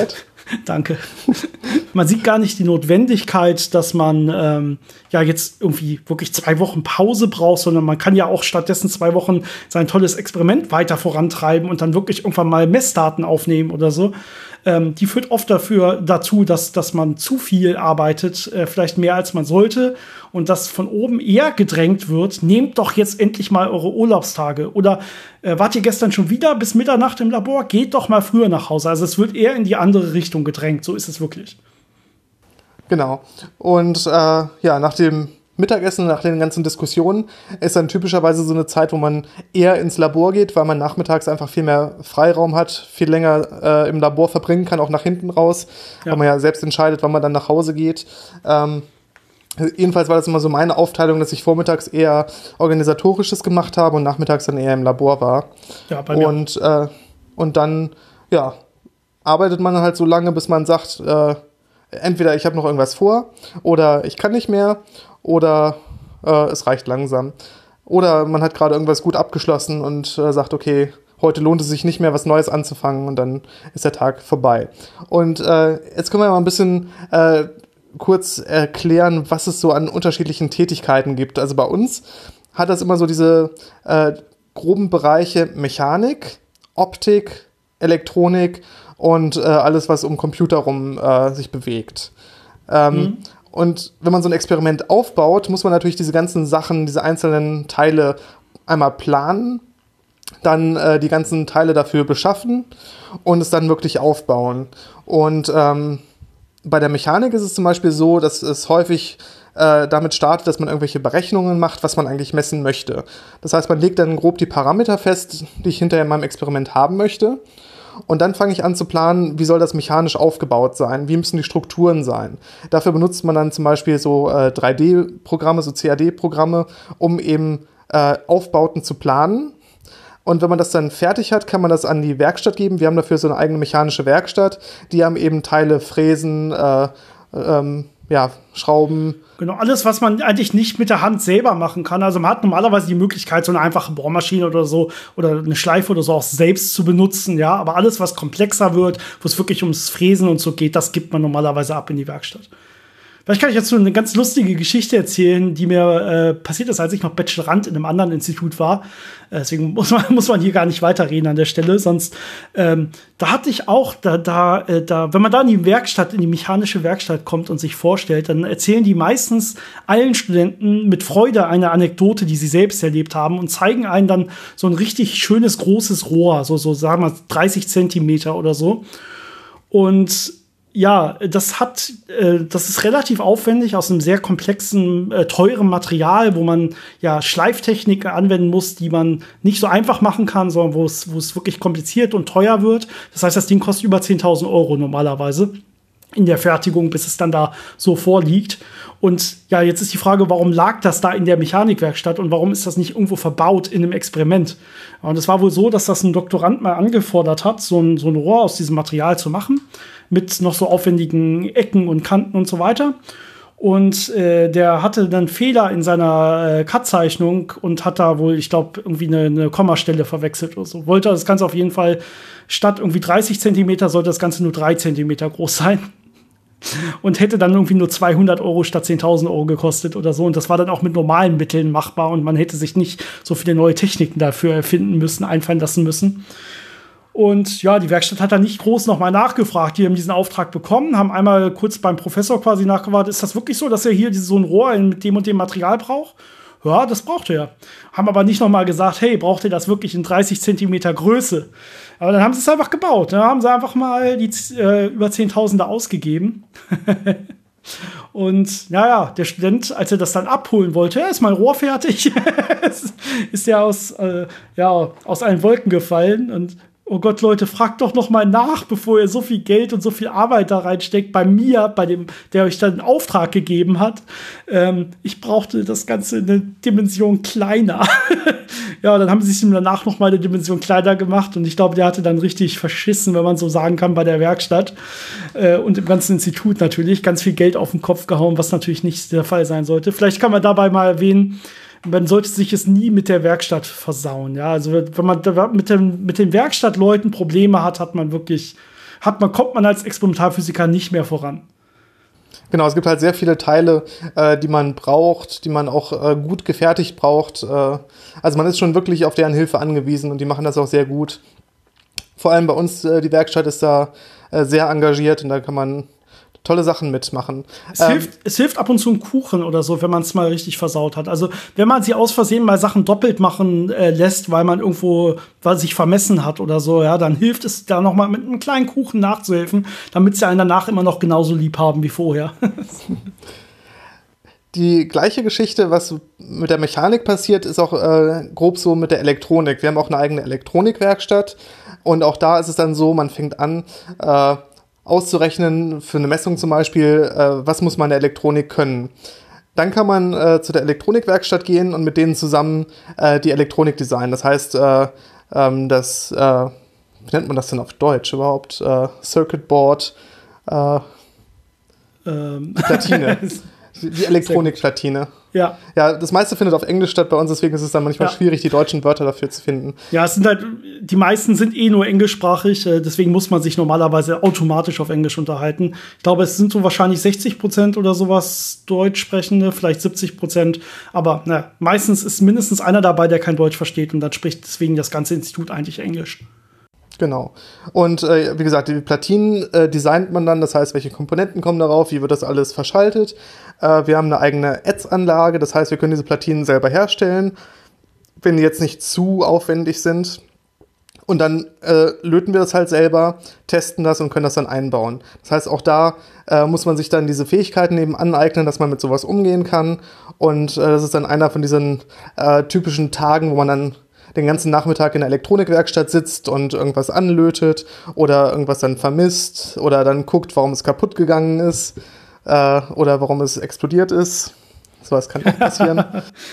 Danke. Man sieht gar nicht die Notwendigkeit, dass man ähm, ja jetzt irgendwie wirklich zwei Wochen Pause braucht, sondern man kann ja auch stattdessen zwei Wochen sein tolles Experiment weiter vorantreiben und dann wirklich irgendwann mal Messdaten aufnehmen oder so. Ähm, die führt oft dafür dazu, dass, dass man zu viel arbeitet, äh, vielleicht mehr als man sollte, und dass von oben eher gedrängt wird, nehmt doch jetzt endlich mal eure Urlaubstage. Oder äh, wart ihr gestern schon wieder bis Mitternacht im Labor? Geht doch mal früher nach Hause. Also es wird eher in die andere Richtung gedrängt. So ist es wirklich. Genau. Und äh, ja, nach dem Mittagessen, nach den ganzen Diskussionen, ist dann typischerweise so eine Zeit, wo man eher ins Labor geht, weil man nachmittags einfach viel mehr Freiraum hat, viel länger äh, im Labor verbringen kann, auch nach hinten raus, ja. Weil man ja selbst entscheidet, wann man dann nach Hause geht. Ähm, jedenfalls war das immer so meine Aufteilung, dass ich vormittags eher Organisatorisches gemacht habe und nachmittags dann eher im Labor war. Ja, bei mir. Und, äh, und dann, ja, arbeitet man halt so lange, bis man sagt, äh, entweder ich habe noch irgendwas vor oder ich kann nicht mehr oder äh, es reicht langsam. Oder man hat gerade irgendwas gut abgeschlossen und äh, sagt, okay, heute lohnt es sich nicht mehr, was Neues anzufangen, und dann ist der Tag vorbei. Und äh, jetzt können wir mal ein bisschen äh, kurz erklären, was es so an unterschiedlichen Tätigkeiten gibt. Also bei uns hat das immer so diese äh, groben Bereiche Mechanik, Optik, Elektronik und äh, alles, was um Computer rum äh, sich bewegt. Ähm, mhm. Und wenn man so ein Experiment aufbaut, muss man natürlich diese ganzen Sachen, diese einzelnen Teile einmal planen, dann äh, die ganzen Teile dafür beschaffen und es dann wirklich aufbauen. Und ähm, bei der Mechanik ist es zum Beispiel so, dass es häufig äh, damit startet, dass man irgendwelche Berechnungen macht, was man eigentlich messen möchte. Das heißt, man legt dann grob die Parameter fest, die ich hinterher in meinem Experiment haben möchte. Und dann fange ich an zu planen, wie soll das mechanisch aufgebaut sein, wie müssen die Strukturen sein. Dafür benutzt man dann zum Beispiel so äh, drei D-Programme, so C A D-Programme, um eben äh, Aufbauten zu planen. Und wenn man das dann fertig hat, kann man das an die Werkstatt geben. Wir haben dafür so eine eigene mechanische Werkstatt. Die haben eben Teile, Fräsen, äh, ähm, ja, Schrauben. Genau, alles, was man eigentlich nicht mit der Hand selber machen kann. Also man hat normalerweise die Möglichkeit, so eine einfache Bohrmaschine oder so oder eine Schleife oder so auch selbst zu benutzen, ja. Aber alles, was komplexer wird, wo es wirklich ums Fräsen und so geht, das gibt man normalerweise ab in die Werkstatt. Vielleicht kann ich jetzt so eine ganz lustige Geschichte erzählen, die mir äh, passiert ist, als ich noch Bachelorand in einem anderen Institut war. Äh, deswegen muss man, muss man hier gar nicht weiterreden an der Stelle. Sonst, ähm, da hatte ich auch, da, da, äh, da, wenn man da in die Werkstatt, in die mechanische Werkstatt kommt und sich vorstellt, dann erzählen die meistens allen Studenten mit Freude eine Anekdote, die sie selbst erlebt haben, und zeigen einen dann so ein richtig schönes, großes Rohr, so, so sagen wir dreißig Zentimeter oder so. Und ja, das hat, äh, das ist relativ aufwendig aus einem sehr komplexen, äh, teuren Material, wo man ja Schleiftechnik anwenden muss, die man nicht so einfach machen kann, sondern wo es, wo es wirklich kompliziert und teuer wird. Das heißt, das Ding kostet über zehntausend Euro normalerweise in der Fertigung, bis es dann da so vorliegt. Und ja, jetzt ist die Frage, warum lag das da in der Mechanikwerkstatt und warum ist das nicht irgendwo verbaut in einem Experiment? Und es war wohl so, dass das ein Doktorand mal angefordert hat, so ein, so ein Rohr aus diesem Material zu machen, mit noch so aufwendigen Ecken und Kanten und so weiter. Und äh, der hatte dann Fehler in seiner äh, Cut-Zeichnung und hat da wohl, ich glaube, irgendwie eine, eine Kommastelle verwechselt oder so. Wollte das Ganze auf jeden Fall, statt irgendwie dreißig Zentimeter, sollte das Ganze nur drei Zentimeter groß sein. Und hätte dann irgendwie nur zweihundert Euro statt zehntausend Euro gekostet oder so. Und das war dann auch mit normalen Mitteln machbar. Und man hätte sich nicht so viele neue Techniken dafür erfinden müssen, einfallen lassen müssen. Und ja, die Werkstatt hat dann nicht groß nochmal nachgefragt. Die haben diesen Auftrag bekommen, haben einmal kurz beim Professor quasi nachgefragt, ist das wirklich so, dass er hier so ein Rohr mit dem und dem Material braucht? Ja, das braucht er. Haben aber nicht nochmal gesagt, hey, braucht ihr das wirklich in dreißig Zentimeter Größe? Aber dann haben sie es einfach gebaut. Dann haben sie einfach mal die äh, über Zehntausender ausgegeben. Und naja, der Student, als er das dann abholen wollte, ja, ist mein Rohr fertig, ist ja aus, äh, ja, aus allen Wolken gefallen. Und oh Gott, Leute, fragt doch noch mal nach, bevor ihr so viel Geld und so viel Arbeit da reinsteckt. Bei mir, bei dem, der euch dann einen Auftrag gegeben hat. Ähm, ich brauchte das Ganze eine Dimension kleiner. Ja, dann haben sie es ihm danach noch mal eine Dimension kleiner gemacht. Und ich glaube, der hatte dann richtig verschissen, wenn man so sagen kann, bei der Werkstatt. Äh, und im ganzen Institut natürlich ganz viel Geld auf den Kopf gehauen, was natürlich nicht der Fall sein sollte. Vielleicht kann man dabei mal erwähnen, man sollte sich es nie mit der Werkstatt versauen. Ja, also wenn man mit, dem, mit den Werkstattleuten Probleme hat, hat man wirklich, hat man, kommt man als Experimentalphysiker nicht mehr voran. Genau, es gibt halt sehr viele Teile, äh, die man braucht, die man auch äh, gut gefertigt braucht. Äh, also man ist schon wirklich auf deren Hilfe angewiesen und die machen das auch sehr gut. Vor allem bei uns, äh, die Werkstatt ist da äh, sehr engagiert und da kann man tolle Sachen mitmachen. Es, ähm, hilft, es hilft ab und zu ein Kuchen oder so, wenn man es mal richtig versaut hat. Also wenn man sie aus Versehen mal Sachen doppelt machen äh, lässt, weil man irgendwo weil sich vermessen hat oder so, ja, dann hilft es da noch mal mit einem kleinen Kuchen nachzuhelfen, damit sie einen danach immer noch genauso lieb haben wie vorher. Die gleiche Geschichte, was mit der Mechanik passiert, ist auch äh, grob so mit der Elektronik. Wir haben auch eine eigene Elektronikwerkstatt und auch da ist es dann so, man fängt an, äh, auszurechnen, für eine Messung zum Beispiel, äh, was muss man in der Elektronik können. Dann kann man äh, zu der Elektronikwerkstatt gehen und mit denen zusammen äh, die Elektronik designen. Das heißt, äh, ähm, das, äh, wie nennt man das denn auf Deutsch überhaupt? Äh, Circuit Board, äh, ähm. die Platine. Die Elektronikplatine. Ja. Ja, das meiste findet auf Englisch statt bei uns, deswegen ist es dann manchmal ja. schwierig, die deutschen Wörter dafür zu finden. Ja, es sind halt, die meisten sind eh nur englischsprachig, deswegen muss man sich normalerweise automatisch auf Englisch unterhalten. Ich glaube, es sind so wahrscheinlich sechzig Prozent oder sowas Deutschsprechende, vielleicht siebzig Prozent. Aber na, meistens ist mindestens einer dabei, der kein Deutsch versteht und dann spricht deswegen das ganze Institut eigentlich Englisch. Genau. Und äh, wie gesagt, die Platinen äh, designt man dann, das heißt, welche Komponenten kommen darauf, wie wird das alles verschaltet. Äh, wir haben eine eigene Ätzanlage, das heißt, wir können diese Platinen selber herstellen, wenn die jetzt nicht zu aufwendig sind. Und dann äh, löten wir das halt selber, testen das und können das dann einbauen. Das heißt, auch da äh, muss man sich dann diese Fähigkeiten eben aneignen, dass man mit sowas umgehen kann. Und äh, das ist dann einer von diesen äh, typischen Tagen, wo man dann den ganzen Nachmittag in der Elektronikwerkstatt sitzt und irgendwas anlötet oder irgendwas dann vermisst oder dann guckt, warum es kaputt gegangen ist äh, oder warum es explodiert ist. Sowas kann auch passieren.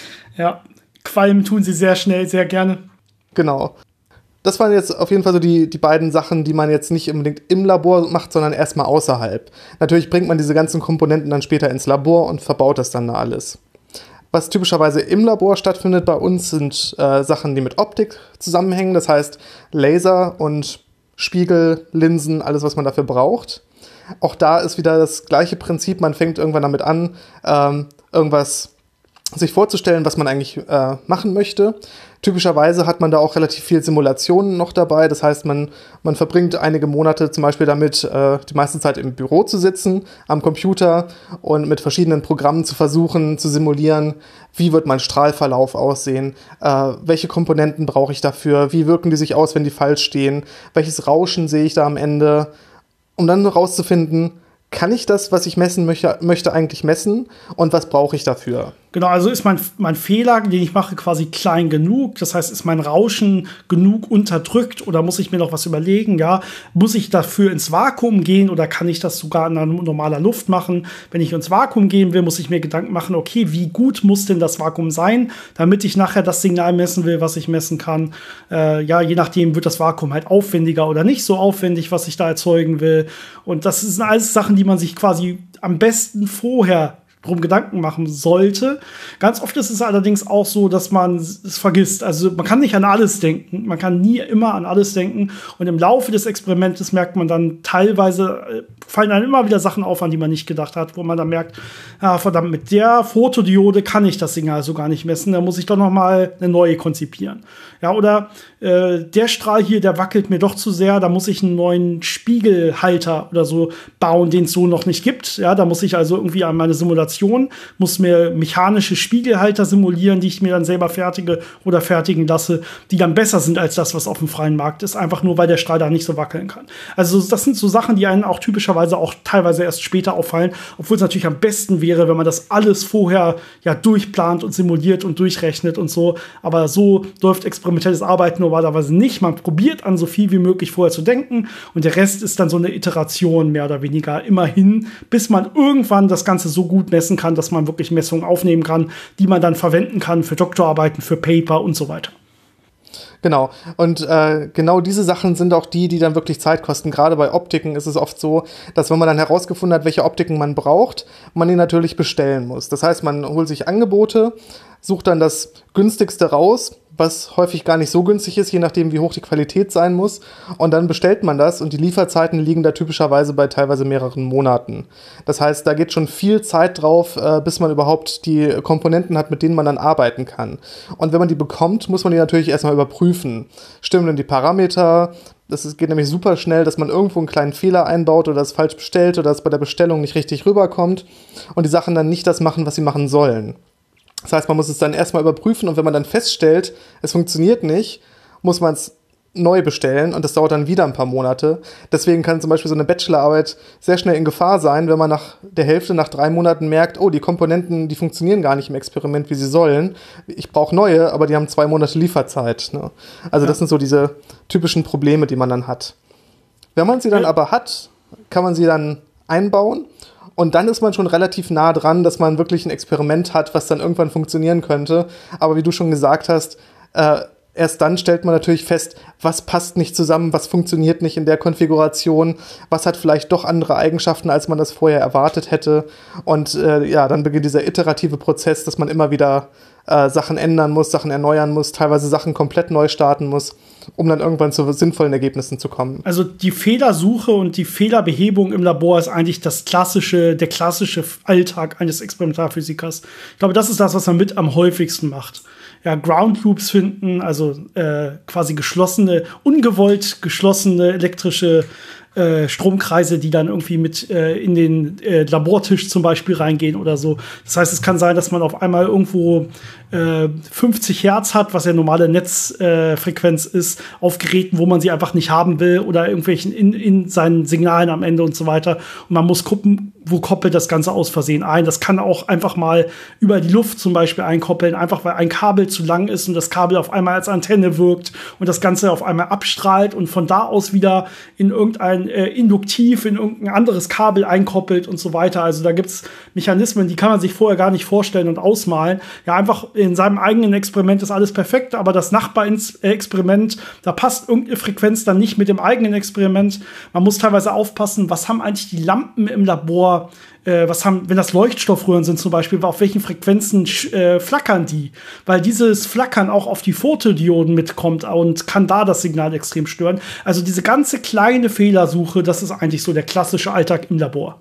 Ja, Qualm tun sie sehr schnell, sehr gerne. Genau. Das waren jetzt auf jeden Fall so die, die beiden Sachen, die man jetzt nicht unbedingt im Labor macht, sondern erstmal außerhalb. Natürlich bringt man diese ganzen Komponenten dann später ins Labor und verbaut das dann da alles. Was typischerweise im Labor stattfindet bei uns, sind äh, Sachen, die mit Optik zusammenhängen. Das heißt Laser und Spiegel, Linsen, alles, was man dafür braucht. Auch da ist wieder das gleiche Prinzip. Man fängt irgendwann damit an, ähm, irgendwas sich vorzustellen, was man eigentlich äh, machen möchte. Typischerweise hat man da auch relativ viel Simulationen noch dabei. Das heißt, man, man verbringt einige Monate zum Beispiel damit, äh, die meiste Zeit im Büro zu sitzen, am Computer und mit verschiedenen Programmen zu versuchen, zu simulieren, wie wird mein Strahlverlauf aussehen, äh, welche Komponenten brauche ich dafür, wie wirken die sich aus, wenn die falsch stehen, welches Rauschen sehe ich da am Ende, um dann rauszufinden, kann ich das, was ich messen möchte, möchte eigentlich messen und was brauche ich dafür? Genau, also ist mein, mein Fehler, den ich mache, quasi klein genug. Das heißt, ist mein Rauschen genug unterdrückt oder muss ich mir noch was überlegen? Ja, muss ich dafür ins Vakuum gehen oder kann ich das sogar in normaler Luft machen? Wenn ich ins Vakuum gehen will, muss ich mir Gedanken machen, okay, wie gut muss denn das Vakuum sein, damit ich nachher das Signal messen will, was ich messen kann? Äh, ja, je nachdem wird das Vakuum halt aufwendiger oder nicht so aufwendig, was ich da erzeugen will. Und das sind alles Sachen, die man sich quasi am besten vorher drum Gedanken machen sollte. Ganz oft ist es allerdings auch so, dass man es vergisst. Also man kann nicht an alles denken. Man kann nie immer an alles denken. Und im Laufe des Experimentes merkt man dann teilweise, fallen dann immer wieder Sachen auf, an die man nicht gedacht hat, wo man dann merkt, ah, verdammt, mit der Fotodiode kann ich das Signal so gar nicht messen. Da muss ich doch noch mal eine neue konzipieren. Ja, oder äh, der Strahl hier, der wackelt mir doch zu sehr. Da muss ich einen neuen Spiegelhalter oder so bauen, den es so noch nicht gibt. Ja, da muss ich also irgendwie an meine Simulation, muss mir mechanische Spiegelhalter simulieren, die ich mir dann selber fertige oder fertigen lasse, die dann besser sind als das, was auf dem freien Markt ist. Einfach nur, weil der Strahl da nicht so wackeln kann. Also das sind so Sachen, die einen auch typischerweise auch teilweise erst später auffallen. Obwohl es natürlich am besten wäre, wenn man das alles vorher ja durchplant und simuliert und durchrechnet und so. Aber so läuft experimentelles Arbeiten normalerweise nicht. Man probiert an so viel wie möglich vorher zu denken und der Rest ist dann so eine Iteration mehr oder weniger immerhin, bis man irgendwann das Ganze so gut messen kann, dass man wirklich Messungen aufnehmen kann, die man dann verwenden kann für Doktorarbeiten, für Paper und so weiter. Genau. Und äh, genau diese Sachen sind auch die, die dann wirklich Zeit kosten. Gerade bei Optiken ist es oft so, dass wenn man dann herausgefunden hat, welche Optiken man braucht, man die natürlich bestellen muss. Das heißt, man holt sich Angebote, sucht dann das günstigste raus, was häufig gar nicht so günstig ist, je nachdem, wie hoch die Qualität sein muss. Und dann bestellt man das und die Lieferzeiten liegen da typischerweise bei teilweise mehreren Monaten. Das heißt, da geht schon viel Zeit drauf, äh, bis man überhaupt die Komponenten hat, mit denen man dann arbeiten kann. Und wenn man die bekommt, muss man die natürlich erstmal überprüfen. Stimmen denn die Parameter? Das ist, geht nämlich super schnell, dass man irgendwo einen kleinen Fehler einbaut oder es falsch bestellt oder es bei der Bestellung nicht richtig rüberkommt und die Sachen dann nicht das machen, was sie machen sollen. Das heißt, man muss es dann erstmal überprüfen und wenn man dann feststellt, es funktioniert nicht, muss man es neu bestellen und das dauert dann wieder ein paar Monate. Deswegen kann zum Beispiel so eine Bachelorarbeit sehr schnell in Gefahr sein, wenn man nach der Hälfte, nach drei Monaten merkt, oh, die Komponenten, die funktionieren gar nicht im Experiment, wie sie sollen. Ich brauche neue, aber die haben zwei Monate Lieferzeit. Ne? Also ja. Das sind so diese typischen Probleme, die man dann hat. Wenn man sie dann ja. aber hat, kann man sie dann einbauen. Und dann ist man schon relativ nah dran, dass man wirklich ein Experiment hat, was dann irgendwann funktionieren könnte. Aber wie du schon gesagt hast, äh, erst dann stellt man natürlich fest, was passt nicht zusammen, was funktioniert nicht in der Konfiguration, was hat vielleicht doch andere Eigenschaften, als man das vorher erwartet hätte. Und äh, ja, dann beginnt dieser iterative Prozess, dass man immer wieder äh, Sachen ändern muss, Sachen erneuern muss, teilweise Sachen komplett neu starten muss, um dann irgendwann zu sinnvollen Ergebnissen zu kommen. Also die Fehlersuche und die Fehlerbehebung im Labor ist eigentlich das klassische, der klassische Alltag eines Experimentalphysikers. Ich glaube, das ist das, was man mit am häufigsten macht. Ja, Ground Loops finden, also äh, quasi geschlossene, ungewollt geschlossene elektrische äh, Stromkreise, die dann irgendwie mit äh, in den äh, Labortisch zum Beispiel reingehen oder so. Das heißt, es kann sein, dass man auf einmal irgendwo äh, fünfzig Hertz hat, was ja normale Netzfrequenz äh, ist, auf Geräten, wo man sie einfach nicht haben will oder irgendwelchen in, in seinen Signalen am Ende und so weiter. Und man muss gucken, wo koppelt das Ganze aus Versehen ein. Das kann auch einfach mal über die Luft zum Beispiel einkoppeln, einfach weil ein Kabel zu lang ist und das Kabel auf einmal als Antenne wirkt und das Ganze auf einmal abstrahlt und von da aus wieder in irgendein äh, Induktiv, in irgendein anderes Kabel einkoppelt und so weiter. Also da gibt's Mechanismen, die kann man sich vorher gar nicht vorstellen und ausmalen. Ja, einfach in seinem eigenen Experiment ist alles perfekt, aber das Nachbarexperiment, da passt irgendeine Frequenz dann nicht mit dem eigenen Experiment. Man muss teilweise aufpassen, was haben eigentlich die Lampen im Labor, äh, was haben, wenn das Leuchtstoffröhren sind zum Beispiel, auf welchen Frequenzen äh, flackern die? Weil dieses Flackern auch auf die Photodioden mitkommt und kann da das Signal extrem stören. Also diese ganze kleine Fehlersuche, das ist eigentlich so der klassische Alltag im Labor.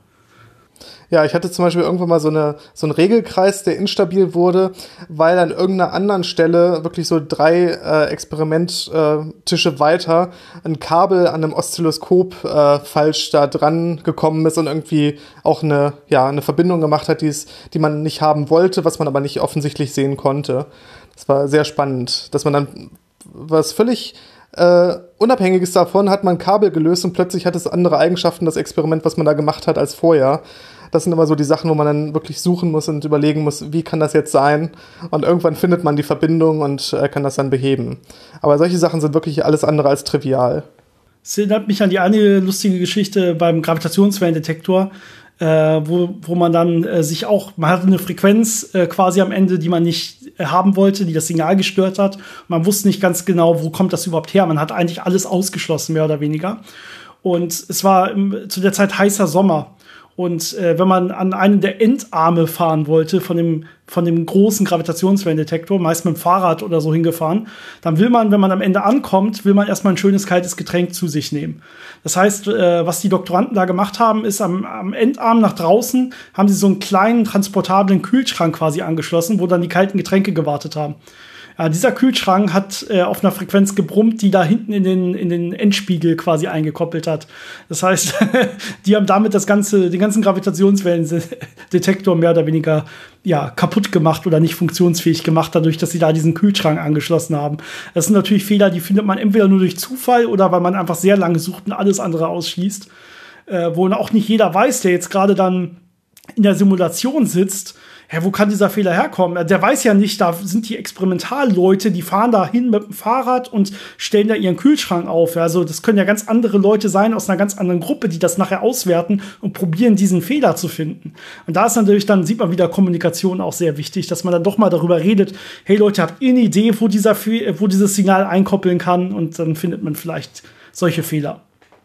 Ja, ich hatte zum Beispiel irgendwann mal so, eine, so einen Regelkreis, der instabil wurde, weil an irgendeiner anderen Stelle wirklich so drei äh, Experimenttische äh, weiter ein Kabel an einem Oszilloskop äh, falsch da dran gekommen ist und irgendwie auch eine, ja, eine Verbindung gemacht hat, die's, die man nicht haben wollte, was man aber nicht offensichtlich sehen konnte. Das war sehr spannend, dass man dann was völlig äh, Unabhängiges davon hat man Kabel gelöst und plötzlich hat es andere Eigenschaften, das Experiment, was man da gemacht hat, als vorher. Das sind immer so die Sachen, wo man dann wirklich suchen muss und überlegen muss, wie kann das jetzt sein? Und irgendwann findet man die Verbindung und äh, kann das dann beheben. Aber solche Sachen sind wirklich alles andere als trivial. Es erinnert mich an die eine lustige Geschichte beim Gravitationswellendetektor, äh, wo, wo man dann äh, sich auch, man hatte eine Frequenz äh, quasi am Ende, die man nicht äh, haben wollte, die das Signal gestört hat. Man wusste nicht ganz genau, wo kommt das überhaupt her. Man hat eigentlich alles ausgeschlossen, mehr oder weniger. Und es war im, zu der Zeit heißer Sommer. Und äh, wenn man an einen der Endarme fahren wollte von dem, von dem großen Gravitationswellendetektor, meist mit dem Fahrrad oder so hingefahren, dann will man, wenn man am Ende ankommt, will man erstmal ein schönes kaltes Getränk zu sich nehmen. Das heißt, äh, was die Doktoranden da gemacht haben, ist am, am Endarm nach draußen, haben sie so einen kleinen transportablen Kühlschrank quasi angeschlossen, wo dann die kalten Getränke gewartet haben. Ja, dieser Kühlschrank hat äh, auf einer Frequenz gebrummt, die da hinten in den, in den Endspiegel quasi eingekoppelt hat. Das heißt, die haben damit das ganze, den ganzen Gravitationswellendetektor mehr oder weniger ja, kaputt gemacht oder nicht funktionsfähig gemacht, dadurch, dass sie da diesen Kühlschrank angeschlossen haben. Das sind natürlich Fehler, die findet man entweder nur durch Zufall oder weil man einfach sehr lange sucht und alles andere ausschließt. Äh, wo auch nicht jeder weiß, der jetzt gerade dann in der Simulation sitzt, ja, wo kann dieser Fehler herkommen? Der weiß ja nicht, da sind die Experimentalleute, die fahren da hin mit dem Fahrrad und stellen da ihren Kühlschrank auf. Also das können ja ganz andere Leute sein aus einer ganz anderen Gruppe, die das nachher auswerten und probieren, diesen Fehler zu finden. Und da ist natürlich dann, sieht man wieder, Kommunikation auch sehr wichtig, dass man dann doch mal darüber redet, hey Leute, habt ihr eine Idee, wo, dieser Fe- wo dieses Signal einkoppeln kann? Und dann findet man vielleicht solche Fehler.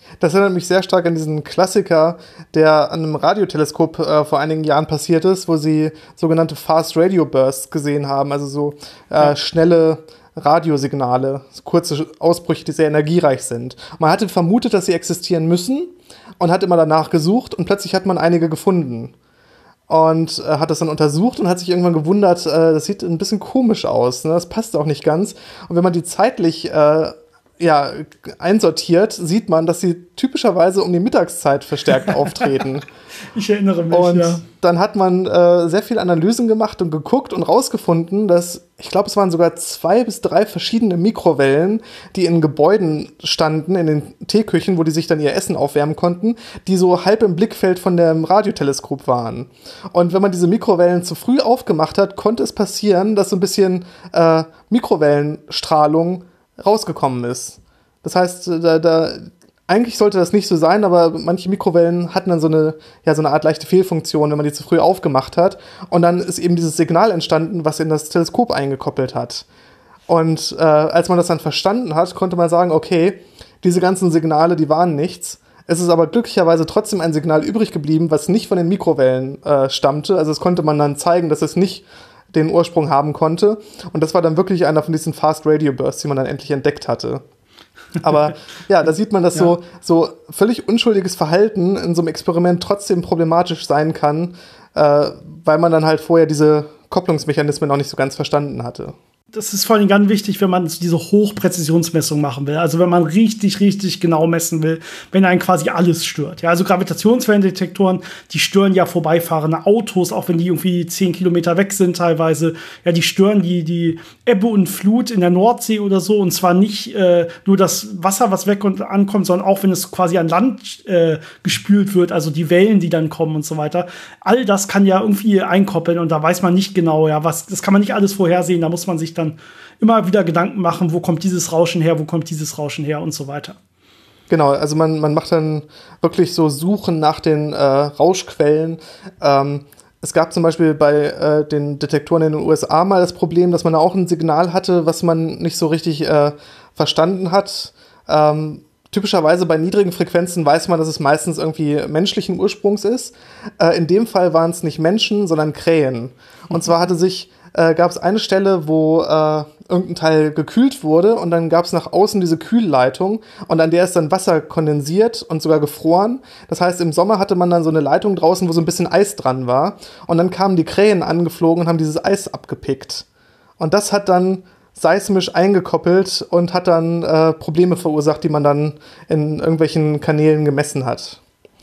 Das erinnert mich sehr stark an diesen Klassiker, der an einem Radioteleskop äh, vor einigen Jahren passiert ist, wo sie sogenannte Fast Radio Bursts gesehen haben, also so äh, ja. schnelle Radiosignale, so kurze Ausbrüche, die sehr energiereich sind. Man hatte vermutet, dass sie existieren müssen und hat immer danach gesucht und plötzlich hat man einige gefunden. Und äh, hat das dann untersucht und hat sich irgendwann gewundert, äh, das sieht ein bisschen komisch aus, ne? Das passt auch nicht ganz. Und wenn man die zeitlich äh, ja, einsortiert, sieht man, dass sie typischerweise um die Mittagszeit verstärkt auftreten. Ich erinnere mich, und ja. Dann hat man äh, sehr viel Analysen gemacht und geguckt und rausgefunden, dass, ich glaube, es waren sogar zwei bis drei verschiedene Mikrowellen, die in Gebäuden standen, in den Teeküchen, wo die sich dann ihr Essen aufwärmen konnten, die so halb im Blickfeld von dem Radioteleskop waren. Und wenn man diese Mikrowellen zu früh aufgemacht hat, konnte es passieren, dass so ein bisschen äh, Mikrowellenstrahlung rausgekommen ist. Das heißt, da, da eigentlich sollte das nicht so sein, aber manche Mikrowellen hatten dann so eine, ja, so eine Art leichte Fehlfunktion, wenn man die zu früh aufgemacht hat. Und dann ist eben dieses Signal entstanden, was in das Teleskop eingekoppelt hat. Und äh, als man das dann verstanden hat, konnte man sagen, okay, diese ganzen Signale, die waren nichts. Es ist aber glücklicherweise trotzdem ein Signal übrig geblieben, was nicht von den Mikrowellen äh, stammte. Also es konnte man dann zeigen, dass es nicht den Ursprung haben konnte. Und das war dann wirklich einer von diesen Fast Radio Bursts, die man dann endlich entdeckt hatte. Aber ja, da sieht man, dass ja. so, so völlig unschuldiges Verhalten in so einem Experiment trotzdem problematisch sein kann, äh, weil man dann halt vorher diese Kopplungsmechanismen noch nicht so ganz verstanden hatte. Das ist vor allem ganz wichtig, wenn man diese Hochpräzisionsmessung machen will. Also wenn man richtig, richtig genau messen will, wenn einen quasi alles stört. Ja, also Gravitationswellendetektoren, die stören ja vorbeifahrende Autos, auch wenn die irgendwie zehn Kilometer weg sind teilweise. Ja, die stören die, die Ebbe und Flut in der Nordsee oder so. Und zwar nicht äh, nur das Wasser, was weg und ankommt, sondern auch, wenn es quasi an Land äh, gespült wird, also die Wellen, die dann kommen und so weiter. All das kann ja irgendwie einkoppeln und da weiß man nicht genau, ja, was, das kann man nicht alles vorhersehen. Da muss man sich dann immer wieder Gedanken machen, wo kommt dieses Rauschen her, wo kommt dieses Rauschen her und so weiter. Genau, also man, man macht dann wirklich so Suchen nach den äh, Rauschquellen. Ähm, es gab zum Beispiel bei äh, den Detektoren in den U S A mal das Problem, dass man da auch ein Signal hatte, was man nicht so richtig äh, verstanden hat. Ähm, Typischerweise bei niedrigen Frequenzen weiß man, dass es meistens irgendwie menschlichen Ursprungs ist. Äh, in dem Fall waren es nicht Menschen, sondern Krähen. Und zwar hatte sich, äh, gab es eine Stelle, wo äh, irgendein Teil gekühlt wurde und dann gab es nach außen diese Kühlleitung und an der ist dann Wasser kondensiert und sogar gefroren. Das heißt, im Sommer hatte man dann so eine Leitung draußen, wo so ein bisschen Eis dran war. Und dann kamen die Krähen angeflogen und haben dieses Eis abgepickt. Und das hat dann seismisch eingekoppelt und hat dann äh, Probleme verursacht, die man dann in irgendwelchen Kanälen gemessen hat.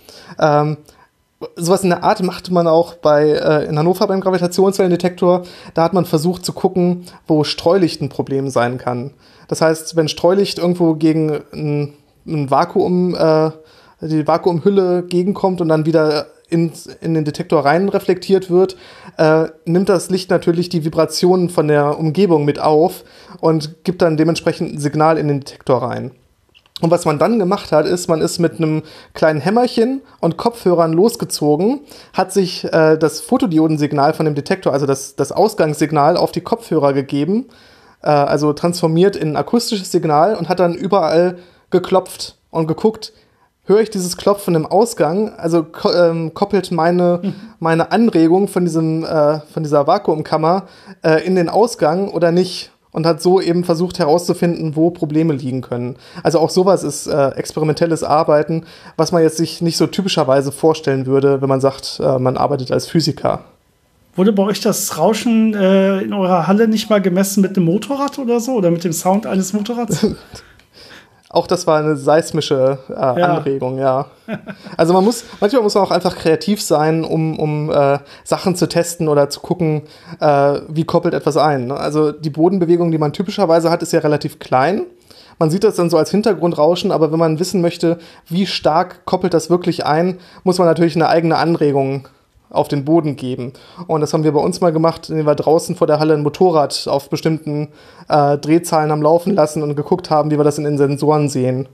Ähm, sowas in der Art machte man auch bei, äh, in Hannover beim Gravitationswellendetektor. Da hat man versucht zu gucken, wo Streulicht ein Problem sein kann. Das heißt, wenn Streulicht irgendwo gegen ein, ein Vakuum, äh, die Vakuumhülle gegenkommt und dann wieder in, in den Detektor rein reflektiert wird, äh, nimmt das Licht natürlich die Vibrationen von der Umgebung mit auf und gibt dann dementsprechend ein Signal in den Detektor rein. Und was man dann gemacht hat, ist, man ist mit einem kleinen Hämmerchen und Kopfhörern losgezogen, hat sich äh, das Fotodiodensignal von dem Detektor, also das, das Ausgangssignal, auf die Kopfhörer gegeben, äh, also transformiert in ein akustisches Signal und hat dann überall geklopft und geguckt, höre ich dieses Klopfen im Ausgang, also ko- ähm, koppelt meine, mhm. meine Anregung von, diesem, äh, von dieser Vakuumkammer äh, in den Ausgang oder nicht und hat so eben versucht herauszufinden, wo Probleme liegen können. Also auch sowas ist äh, experimentelles Arbeiten, was man jetzt sich nicht so typischerweise vorstellen würde, wenn man sagt, äh, man arbeitet als Physiker. Wurde bei euch das Rauschen äh, in eurer Halle nicht mal gemessen mit einem Motorrad oder so? Oder mit dem Sound eines Motorrads? Auch das war eine seismische äh, ja. Anregung, ja. Also man muss, manchmal muss man auch einfach kreativ sein, um, um äh, Sachen zu testen oder zu gucken, äh, wie koppelt etwas ein. Ne? Also die Bodenbewegung, die man typischerweise hat, ist ja relativ klein. Man sieht das dann so als Hintergrundrauschen, aber wenn man wissen möchte, wie stark koppelt das wirklich ein, muss man natürlich eine eigene Anregung auf den Boden geben. Und das haben wir bei uns mal gemacht, indem wir draußen vor der Halle ein Motorrad auf bestimmten äh, Drehzahlen am Laufen lassen und geguckt haben, wie wir das in den Sensoren sehen.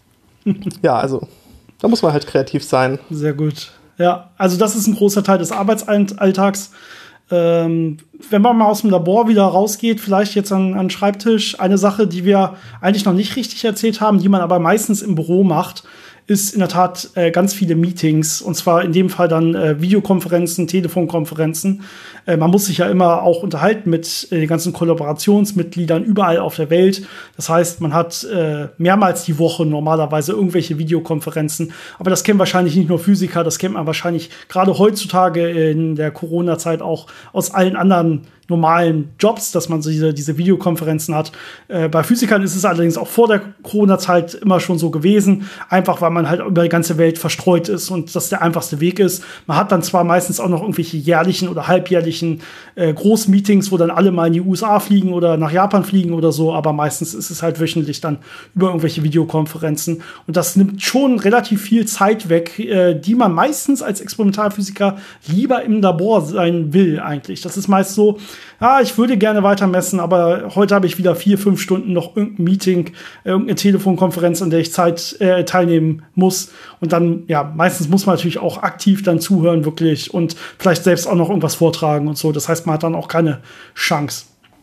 Ja, also da muss man halt kreativ sein. Sehr gut. Ja, also das ist ein großer Teil des Arbeitsalltags. Ähm, wenn man mal aus dem Labor wieder rausgeht, vielleicht jetzt an, an den Schreibtisch, eine Sache, die wir eigentlich noch nicht richtig erzählt haben, die man aber meistens im Büro macht, ist in der Tat äh, ganz viele Meetings, und zwar in dem Fall dann äh, Videokonferenzen, Telefonkonferenzen. Äh, man muss sich ja immer auch unterhalten mit äh, den ganzen Kollaborationsmitgliedern überall auf der Welt. Das heißt, man hat äh, mehrmals die Woche normalerweise irgendwelche Videokonferenzen. Aber das kennen wahrscheinlich nicht nur Physiker, das kennt man wahrscheinlich gerade heutzutage in der Corona-Zeit auch aus allen anderen normalen Jobs, dass man so diese, diese Videokonferenzen hat. Äh, bei Physikern ist es allerdings auch vor der Corona-Zeit immer schon so gewesen, einfach weil man halt über die ganze Welt verstreut ist und das der einfachste Weg ist. Man hat dann zwar meistens auch noch irgendwelche jährlichen oder halbjährlichen äh, Großmeetings, wo dann alle mal in die U S A fliegen oder nach Japan fliegen oder so, aber meistens ist es halt wöchentlich dann über irgendwelche Videokonferenzen. Und das nimmt schon relativ viel Zeit weg, äh, die man meistens als Experimentalphysiker lieber im Labor sein will eigentlich. Das ist meist so, ja, ich würde gerne weiter messen, aber heute habe ich wieder vier, fünf Stunden noch irgendein Meeting, irgendeine Telefonkonferenz, an der ich Zeit äh, teilnehmen muss. Und dann, ja, meistens muss man natürlich auch aktiv dann zuhören, wirklich, und vielleicht selbst auch noch irgendwas vortragen und so. Das heißt, man hat dann auch keine Chance.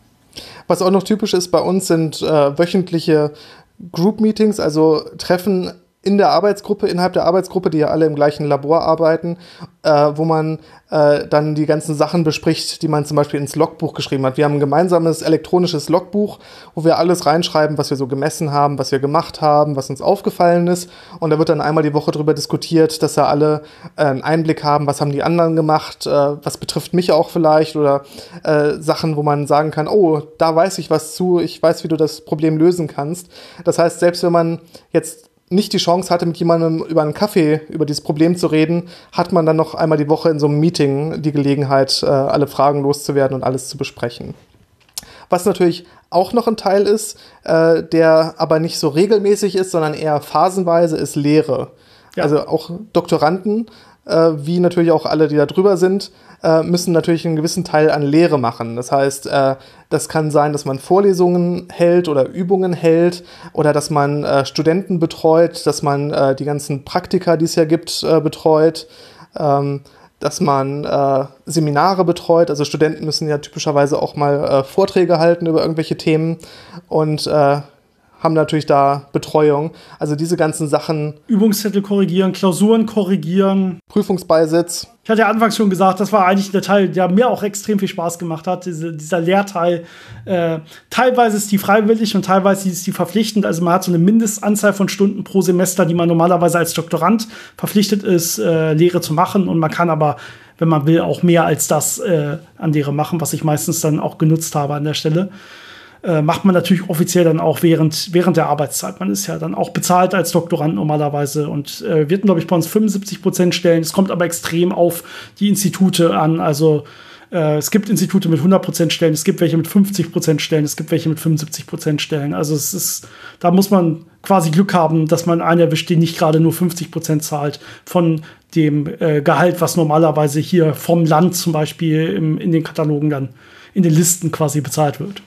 Was auch noch typisch ist bei uns, sind äh, wöchentliche Group-Meetings, also Treffen in der Arbeitsgruppe, innerhalb der Arbeitsgruppe, die ja alle im gleichen Labor arbeiten, äh, wo man äh, dann die ganzen Sachen bespricht, die man zum Beispiel ins Logbuch geschrieben hat. Wir haben ein gemeinsames elektronisches Logbuch, wo wir alles reinschreiben, was wir so gemessen haben, was wir gemacht haben, was uns aufgefallen ist. Und da wird dann einmal die Woche darüber diskutiert, dass da alle äh, einen Einblick haben, was haben die anderen gemacht, äh, was betrifft mich auch vielleicht, oder äh, Sachen, wo man sagen kann, oh, da weiß ich was zu, ich weiß, wie du das Problem lösen kannst. Das heißt, selbst wenn man jetzt nicht die Chance hatte, mit jemandem über einen Kaffee über dieses Problem zu reden, hat man dann noch einmal die Woche in so einem Meeting die Gelegenheit, äh, alle Fragen loszuwerden und alles zu besprechen. Was natürlich auch noch ein Teil ist, äh, der aber nicht so regelmäßig ist, sondern eher phasenweise, ist Lehre. Ja. Also auch Doktoranden, äh, wie natürlich auch alle, die da drüber sind, äh, müssen natürlich einen gewissen Teil an Lehre machen. Das heißt, äh, das kann sein, dass man Vorlesungen hält oder Übungen hält oder dass man äh, Studenten betreut, dass man äh, die ganzen Praktika, die es ja gibt, äh, betreut, ähm, dass man äh, Seminare betreut. Also Studenten müssen ja typischerweise auch mal äh, Vorträge halten über irgendwelche Themen und äh, haben natürlich da Betreuung. Also diese ganzen Sachen. Übungszettel korrigieren, Klausuren korrigieren. Prüfungsbeisitz. Ich hatte ja anfangs schon gesagt, das war eigentlich der Teil, der mir auch extrem viel Spaß gemacht hat, diese, dieser Lehrteil. Äh, teilweise ist die freiwillig und teilweise ist die verpflichtend. Also man hat so eine Mindestanzahl von Stunden pro Semester, die man normalerweise als Doktorand verpflichtet ist, äh, Lehre zu machen. Und man kann aber, wenn man will, auch mehr als das äh, an Lehre machen, was ich meistens dann auch genutzt habe an der Stelle. Äh, macht man natürlich offiziell dann auch während, während der Arbeitszeit. Man ist ja dann auch bezahlt als Doktorand normalerweise und äh, wird, glaube ich, bei uns fünfundsiebzig Prozent stellen. Es kommt aber extrem auf die Institute an. Also äh, es gibt Institute mit hundert Prozent Stellen, es gibt welche mit fünfzig Prozent Stellen, es gibt welche mit fünfundsiebzig Prozent Stellen. Also es ist, da muss man quasi Glück haben, dass man einen erwischt, der nicht gerade nur fünfzig Prozent zahlt von dem äh, Gehalt, was normalerweise hier vom Land zum Beispiel im, in den Katalogen dann, in den Listen quasi bezahlt wird.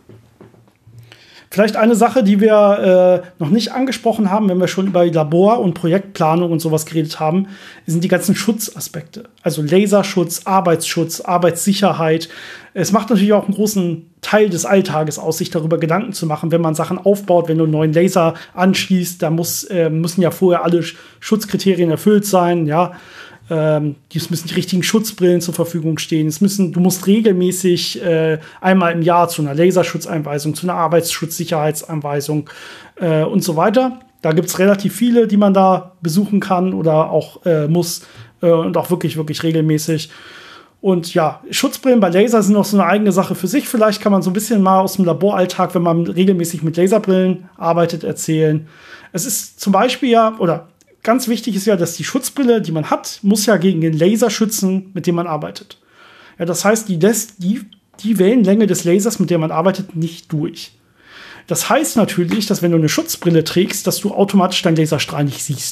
Vielleicht eine Sache, die wir äh, noch nicht angesprochen haben, wenn wir schon über Labor- und Projektplanung und sowas geredet haben, sind die ganzen Schutzaspekte. Also Laserschutz, Arbeitsschutz, Arbeitssicherheit. Es macht natürlich auch einen großen Teil des Alltages aus, sich darüber Gedanken zu machen, wenn man Sachen aufbaut, wenn du einen neuen Laser anschließt, da muss, äh, müssen ja vorher alle Schutzkriterien erfüllt sein, ja. Ähm, es müssen die richtigen Schutzbrillen zur Verfügung stehen. Es müssen, du musst regelmäßig äh, einmal im Jahr zu einer Laserschutzeinweisung, zu einer Arbeitsschutzsicherheitsanweisung äh, und so weiter. Da gibt es relativ viele, die man da besuchen kann oder auch äh, muss äh, und auch wirklich, wirklich regelmäßig. Und ja, Schutzbrillen bei Laser sind noch so eine eigene Sache für sich. Vielleicht kann man so ein bisschen mal aus dem Laboralltag, wenn man regelmäßig mit Laserbrillen arbeitet, erzählen. Es ist zum Beispiel ja, oder ganz wichtig ist ja, dass die Schutzbrille, die man hat, muss ja gegen den Laser schützen, mit dem man arbeitet. Ja, das heißt, die lässt die, die Wellenlänge des Lasers, mit der man arbeitet, nicht durch. Das heißt natürlich, dass wenn du eine Schutzbrille trägst, dass du automatisch deinen Laserstrahl nicht siehst.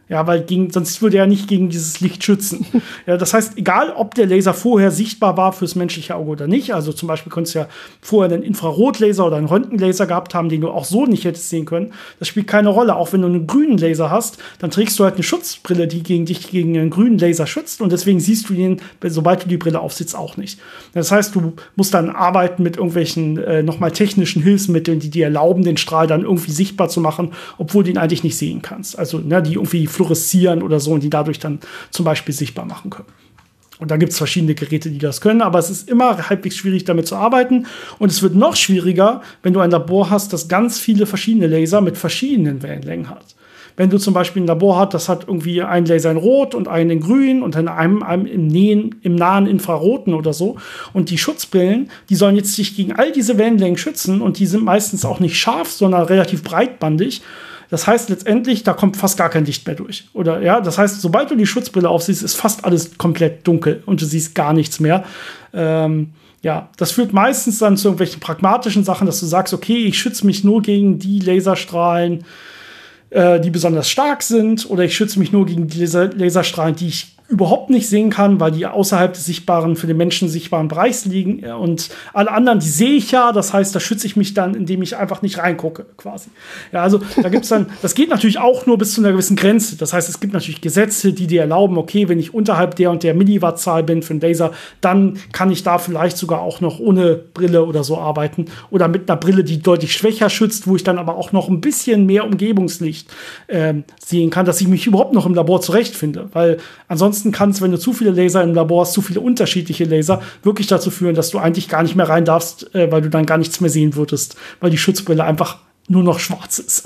Ja, weil gegen, sonst würde er nicht gegen dieses Licht schützen. Ja, das heißt, egal ob der Laser vorher sichtbar war fürs menschliche Auge oder nicht, also zum Beispiel konntest du ja vorher einen Infrarotlaser oder einen Röntgenlaser gehabt haben, den du auch so nicht hättest sehen können. Das spielt keine Rolle. Auch wenn du einen grünen Laser hast, dann trägst du halt eine Schutzbrille, die gegen dich gegen einen grünen Laser schützt und deswegen siehst du ihn, sobald du die Brille aufsetzt, auch nicht. Das heißt, du musst dann arbeiten mit irgendwelchen äh, nochmal technischen Hilfsmitteln, die dir erlauben, den Strahl dann irgendwie sichtbar zu machen, obwohl du ihn eigentlich nicht sehen kannst. Also, ne, die irgendwie fluoreszieren oder so und die dadurch dann zum Beispiel sichtbar machen können. Und da gibt es verschiedene Geräte, die das können, aber es ist immer halbwegs schwierig, damit zu arbeiten. Und es wird noch schwieriger, wenn du ein Labor hast, das ganz viele verschiedene Laser mit verschiedenen Wellenlängen hat. Wenn du zum Beispiel ein Labor hast, das hat irgendwie einen Laser in Rot und einen in Grün und dann einem, einem im, Nähen, im nahen Infraroten oder so. Und die Schutzbrillen, die sollen jetzt sich gegen all diese Wellenlängen schützen und die sind meistens auch nicht scharf, sondern relativ breitbandig. Das heißt letztendlich, da kommt fast gar kein Licht mehr durch. Oder ja, das heißt, sobald du die Schutzbrille aufsiehst, ist fast alles komplett dunkel und du siehst gar nichts mehr. Ähm, ja, das führt meistens dann zu irgendwelchen pragmatischen Sachen, dass du sagst, okay, ich schütze mich nur gegen die Laserstrahlen, äh, die besonders stark sind, oder ich schütze mich nur gegen die Laser- Laserstrahlen, die ich überhaupt nicht sehen kann, weil die außerhalb des sichtbaren, für den Menschen sichtbaren Bereichs liegen. Und alle anderen, die sehe ich ja. Das heißt, da schütze ich mich dann, indem ich einfach nicht reingucke, quasi. Ja, also da gibt's dann, das geht natürlich auch nur bis zu einer gewissen Grenze. Das heißt, es gibt natürlich Gesetze, die dir erlauben, okay, wenn ich unterhalb der und der Milliwattzahl bin für einen Laser, dann kann ich da vielleicht sogar auch noch ohne Brille oder so arbeiten. Oder mit einer Brille, die deutlich schwächer schützt, wo ich dann aber auch noch ein bisschen mehr Umgebungslicht ähm, sehen kann, dass ich mich überhaupt noch im Labor zurechtfinde. Weil ansonsten kann es, wenn du zu viele Laser im Labor hast, zu viele unterschiedliche Laser, wirklich dazu führen, dass du eigentlich gar nicht mehr rein darfst, äh, weil du dann gar nichts mehr sehen würdest, weil die Schutzbrille einfach nur noch schwarz ist.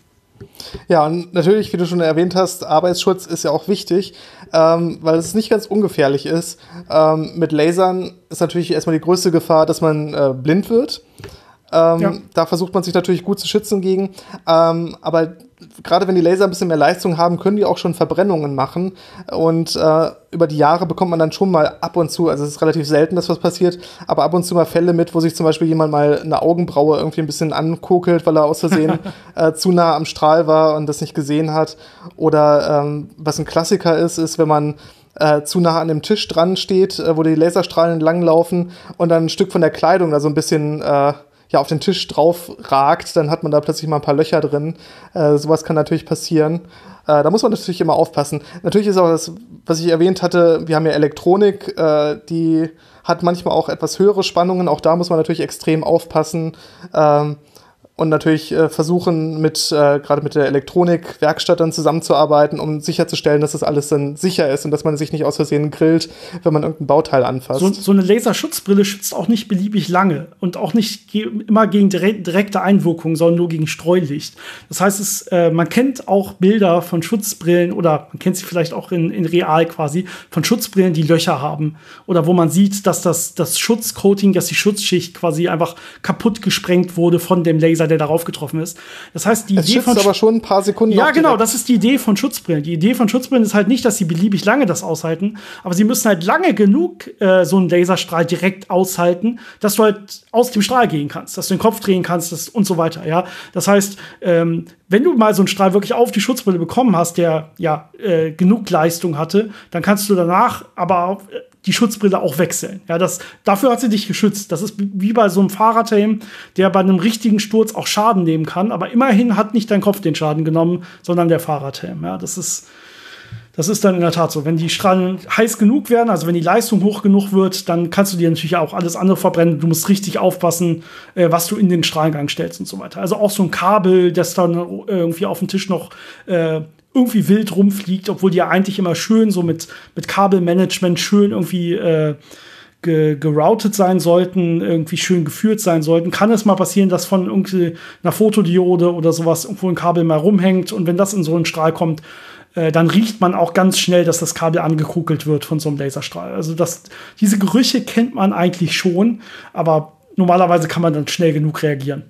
Ja, und natürlich, wie du schon erwähnt hast, Arbeitsschutz ist ja auch wichtig, ähm, weil es nicht ganz ungefährlich ist. Ähm, mit Lasern ist natürlich erstmal die größte Gefahr, dass man äh, blind wird. Ähm, ja. Da versucht man sich natürlich gut zu schützen gegen. Ähm, aber gerade wenn die Laser ein bisschen mehr Leistung haben, können die auch schon Verbrennungen machen. Und äh, über die Jahre bekommt man dann schon mal ab und zu, also es ist relativ selten, dass was passiert, aber ab und zu mal Fälle mit, wo sich zum Beispiel jemand mal eine Augenbraue irgendwie ein bisschen ankokelt, weil er aus Versehen äh, zu nah am Strahl war und das nicht gesehen hat. Oder ähm, was ein Klassiker ist, ist, wenn man Äh, zu nah an dem Tisch dran steht, äh, wo die Laserstrahlen entlang laufen und dann ein Stück von der Kleidung da so ein bisschen äh, ja, auf den Tisch drauf ragt, dann hat man da plötzlich mal ein paar Löcher drin. Äh, sowas kann natürlich passieren. Äh, da muss man natürlich immer aufpassen. Natürlich ist auch das, was ich erwähnt hatte, wir haben ja Elektronik, äh, die hat manchmal auch etwas höhere Spannungen. Auch da muss man natürlich extrem aufpassen. Ähm, Und natürlich äh, versuchen, mit äh, gerade mit der Elektronikwerkstatt dann zusammenzuarbeiten, um sicherzustellen, dass das alles dann sicher ist und dass man sich nicht aus Versehen grillt, wenn man irgendein Bauteil anfasst. So, so eine Laserschutzbrille schützt auch nicht beliebig lange und auch nicht ge- immer gegen dire- direkte Einwirkung, sondern nur gegen Streulicht. Das heißt, es, äh, man kennt auch Bilder von Schutzbrillen oder man kennt sie vielleicht auch in, in real quasi, von Schutzbrillen, die Löcher haben oder wo man sieht, dass das, das Schutzcoating, dass die Schutzschicht quasi einfach kaputt gesprengt wurde von dem Laser, der darauf getroffen ist. Das heißt, die es Idee schützt von aber schon ein paar Sekunden. Ja, genau, das ist die Idee von Schutzbrillen. Die Idee von Schutzbrillen ist halt nicht, dass sie beliebig lange das aushalten, aber sie müssen halt lange genug äh, so einen Laserstrahl direkt aushalten, dass du halt aus dem Strahl gehen kannst, dass du den Kopf drehen kannst das, und so weiter. Ja, das heißt, ähm, wenn du mal so einen Strahl wirklich auf die Schutzbrille bekommen hast, der ja äh, genug Leistung hatte, dann kannst du danach aber auch, äh, die Schutzbrille auch wechseln. Ja, das, dafür hat sie dich geschützt. Das ist wie bei so einem Fahrradhelm, der bei einem richtigen Sturz auch Schaden nehmen kann. Aber immerhin hat nicht dein Kopf den Schaden genommen, sondern der Fahrradhelm. Ja, das ist, das ist dann in der Tat so. Wenn die Strahlen heiß genug werden, also wenn die Leistung hoch genug wird, dann kannst du dir natürlich auch alles andere verbrennen. Du musst richtig aufpassen, äh, was du in den Strahlengang stellst und so weiter. Also auch so ein Kabel, das dann irgendwie auf dem Tisch noch äh, irgendwie wild rumfliegt, obwohl die ja eigentlich immer schön so mit, mit Kabelmanagement schön irgendwie äh, ge, geroutet sein sollten, irgendwie schön geführt sein sollten. Kann es mal passieren, dass von irgendwie einer Fotodiode oder sowas irgendwo ein Kabel mal rumhängt und wenn das in so einen Strahl kommt, äh, dann riecht man auch ganz schnell, dass das Kabel angekugelt wird von so einem Laserstrahl. Also das, diese Gerüche kennt man eigentlich schon, aber normalerweise kann man dann schnell genug reagieren.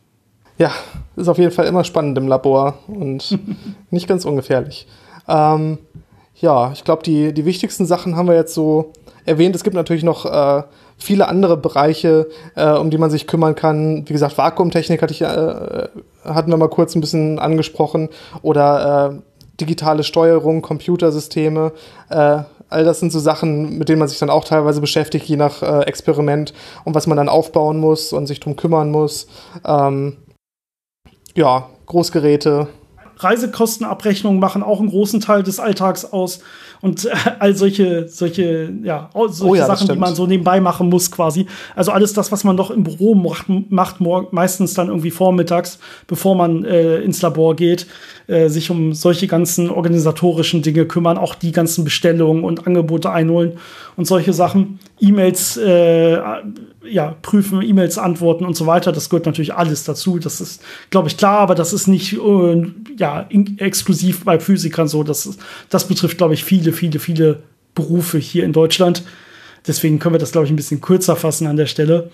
Ja, ist auf jeden Fall immer spannend im Labor und nicht ganz ungefährlich. Ähm, ja, ich glaube, die, die wichtigsten Sachen haben wir jetzt so erwähnt. Es gibt natürlich noch äh, viele andere Bereiche, äh, um die man sich kümmern kann. Wie gesagt, Vakuumtechnik hatte ich, äh, hatten wir mal kurz ein bisschen angesprochen. Oder äh, digitale Steuerung, Computersysteme, äh, all das sind so Sachen, mit denen man sich dann auch teilweise beschäftigt, je nach äh, Experiment und was man dann aufbauen muss und sich drum kümmern muss. Ähm, ja, Großgeräte. Reisekostenabrechnungen machen auch einen großen Teil des Alltags aus und äh, all solche, solche, ja, solche oh ja, Sachen, die man so nebenbei machen muss quasi. Also alles das, was man doch im Büro macht, macht meistens dann irgendwie vormittags, bevor man äh, ins Labor geht, äh, sich um solche ganzen organisatorischen Dinge kümmern, auch die ganzen Bestellungen und Angebote einholen und solche Sachen. E-Mails, äh, ja, prüfen, E-Mails antworten und so weiter. Das gehört natürlich alles dazu. Das ist, glaube ich, klar, aber das ist nicht äh, ja, in, exklusiv bei Physikern so. Das, ist, das betrifft, glaube ich, viele, viele, viele Berufe hier in Deutschland. Deswegen können wir das, glaube ich, ein bisschen kürzer fassen an der Stelle.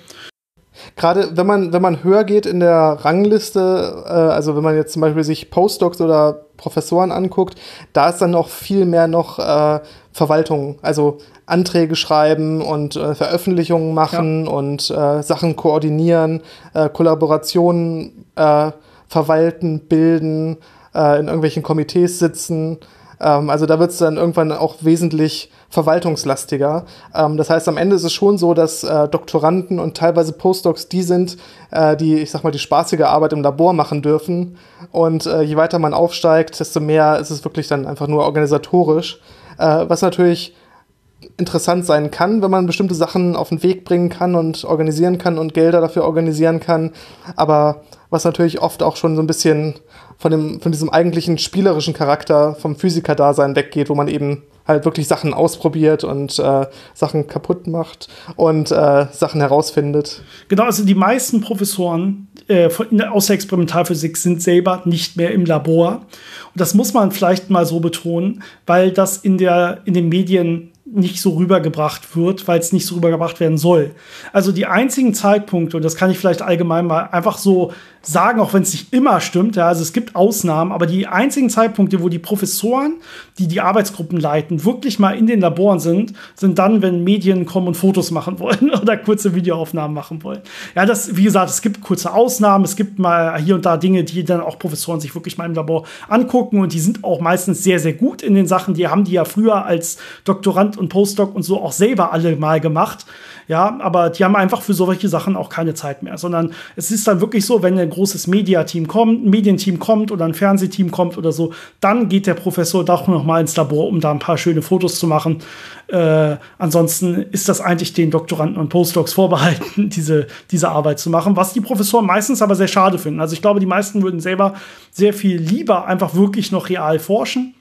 Gerade wenn man, wenn man höher geht in der Rangliste, äh, also wenn man jetzt zum Beispiel sich Postdocs oder Professoren anguckt, da ist dann noch viel mehr noch äh, Verwaltung, also Anträge schreiben und äh, Veröffentlichungen machen ja. und äh, Sachen koordinieren, äh, Kollaborationen äh, verwalten, bilden, äh, in irgendwelchen Komitees sitzen. Ähm, also da wird es dann irgendwann auch wesentlich verwaltungslastiger. Ähm, das heißt, am Ende ist es schon so, dass äh, Doktoranden und teilweise Postdocs die sind, äh, die, ich sag mal, die spaßige Arbeit im Labor machen dürfen. Und äh, je weiter man aufsteigt, desto mehr ist es wirklich dann einfach nur organisatorisch. Äh, was natürlich interessant sein kann, wenn man bestimmte Sachen auf den Weg bringen kann und organisieren kann und Gelder dafür organisieren kann. Aber was natürlich oft auch schon so ein bisschen von dem, von diesem eigentlichen spielerischen Charakter vom Physiker-Dasein weggeht, wo man eben halt wirklich Sachen ausprobiert und äh, Sachen kaputt macht und äh, Sachen herausfindet. Genau, also die meisten Professoren äh, von, aus der Experimentalphysik sind selber nicht mehr im Labor. Und das muss man vielleicht mal so betonen, weil das in, der, in den Medien nicht so rübergebracht wird, weil es nicht so rübergebracht werden soll. Also die einzigen Zeitpunkte, und das kann ich vielleicht allgemein mal einfach so sagen, auch wenn es nicht immer stimmt, ja, also es gibt Ausnahmen, aber die einzigen Zeitpunkte, wo die Professoren, die die Arbeitsgruppen leiten, wirklich mal in den Laboren sind, sind dann, wenn Medien kommen und Fotos machen wollen oder kurze Videoaufnahmen machen wollen. Ja, das, wie gesagt, es gibt kurze Ausnahmen, es gibt mal hier und da Dinge, die dann auch Professoren sich wirklich mal im Labor angucken und die sind auch meistens sehr, sehr gut in den Sachen, die haben die ja früher als Doktorand und Postdoc und so auch selber alle mal gemacht. Ja, aber die haben einfach für solche Sachen auch keine Zeit mehr, sondern es ist dann wirklich so, wenn ein großes Mediateam kommt, ein Medienteam kommt oder ein Fernsehteam kommt oder so, dann geht der Professor doch noch mal ins Labor, um da ein paar schöne Fotos zu machen. Äh, ansonsten ist das eigentlich den Doktoranden und Postdocs vorbehalten, diese, diese Arbeit zu machen, was die Professoren meistens aber sehr schade finden. Also ich glaube, die meisten würden selber sehr viel lieber einfach wirklich noch real forschen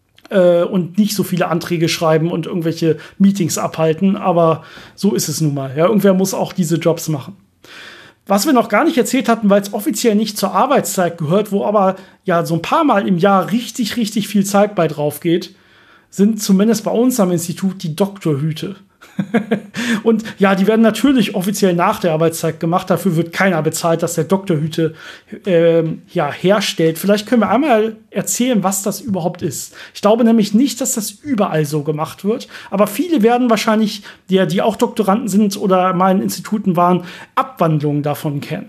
und nicht so viele Anträge schreiben und irgendwelche Meetings abhalten. Aber so ist es nun mal. Ja, irgendwer muss auch diese Jobs machen. Was wir noch gar nicht erzählt hatten, weil es offiziell nicht zur Arbeitszeit gehört, wo aber ja so ein paar Mal im Jahr richtig, richtig viel Zeit bei drauf geht, sind zumindest bei uns am Institut die Doktorhüte. Und ja, die werden natürlich offiziell nach der Arbeitszeit gemacht. Dafür wird keiner bezahlt, dass der Doktorhüte ähm, ja, herstellt. Vielleicht können wir einmal erzählen, was das überhaupt ist. Ich glaube nämlich nicht, dass das überall so gemacht wird. Aber viele werden wahrscheinlich, die, die auch Doktoranden sind oder mal in Instituten waren, Abwandlungen davon kennen.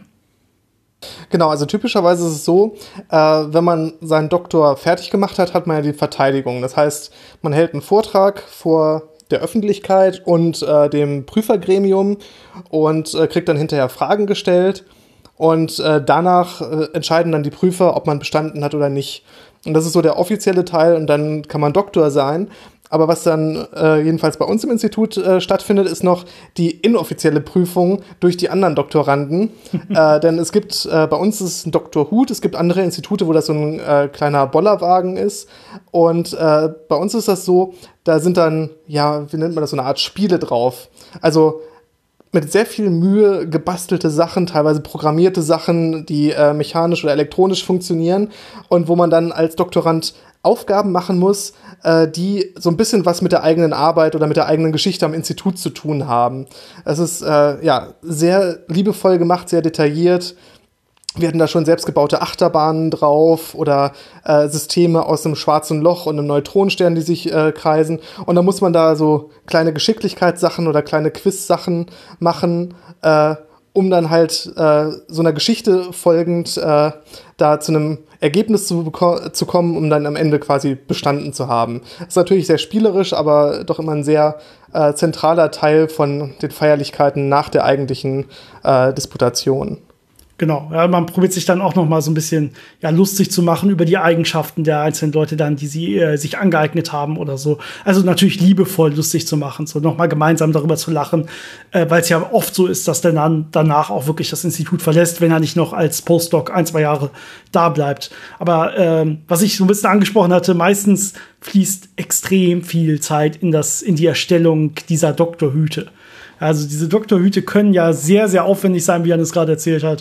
Genau, also typischerweise ist es so, äh, wenn man seinen Doktor fertig gemacht hat, hat man ja die Verteidigung. Das heißt, man hält einen Vortrag vor der Öffentlichkeit und äh, dem Prüfergremium und äh, kriegt dann hinterher Fragen gestellt und äh, danach äh, entscheiden dann die Prüfer, ob man bestanden hat oder nicht. Und das ist so der offizielle Teil und dann kann man Doktor sein. Aber was dann äh, jedenfalls bei uns im Institut äh, stattfindet, ist noch die inoffizielle Prüfung durch die anderen Doktoranden. äh, denn es gibt, äh, bei uns ist es ein Doktorhut, es gibt andere Institute, wo das so ein äh, kleiner Bollerwagen ist. Und äh, bei uns ist das so, da sind dann, ja, wie nennt man das, so eine Art Spiele drauf. Also mit sehr viel Mühe gebastelte Sachen, teilweise programmierte Sachen, die äh, mechanisch oder elektronisch funktionieren und wo man dann als Doktorand Aufgaben machen muss, äh, die so ein bisschen was mit der eigenen Arbeit oder mit der eigenen Geschichte am Institut zu tun haben. Es ist äh, ja sehr liebevoll gemacht, sehr detailliert. Wir hatten da schon selbstgebaute Achterbahnen drauf oder äh, Systeme aus einem schwarzen Loch und einem Neutronenstern, die sich äh, kreisen. Und da muss man da so kleine Geschicklichkeitssachen oder kleine Quiz-Sachen machen. Äh, um dann halt äh, so einer Geschichte folgend äh, da zu einem Ergebnis zu, beko- zu kommen, um dann am Ende quasi bestanden zu haben. Das ist natürlich sehr spielerisch, aber doch immer ein sehr äh, zentraler Teil von den Feierlichkeiten nach der eigentlichen äh, Disputation. Genau, ja, man probiert sich dann auch noch mal so ein bisschen ja, lustig zu machen über die Eigenschaften der einzelnen Leute dann, die sie äh, sich angeeignet haben oder so. Also natürlich liebevoll lustig zu machen, so noch mal gemeinsam darüber zu lachen, äh, weil es ja oft so ist, dass der dann danach auch wirklich das Institut verlässt, wenn er nicht noch als Postdoc ein, zwei Jahre da bleibt. Aber ähm, was ich so ein bisschen angesprochen hatte, meistens fließt extrem viel Zeit in das in die Erstellung dieser Doktorhüte. Also diese Doktorhüte können ja sehr, sehr aufwendig sein, wie Jan es gerade erzählt hat.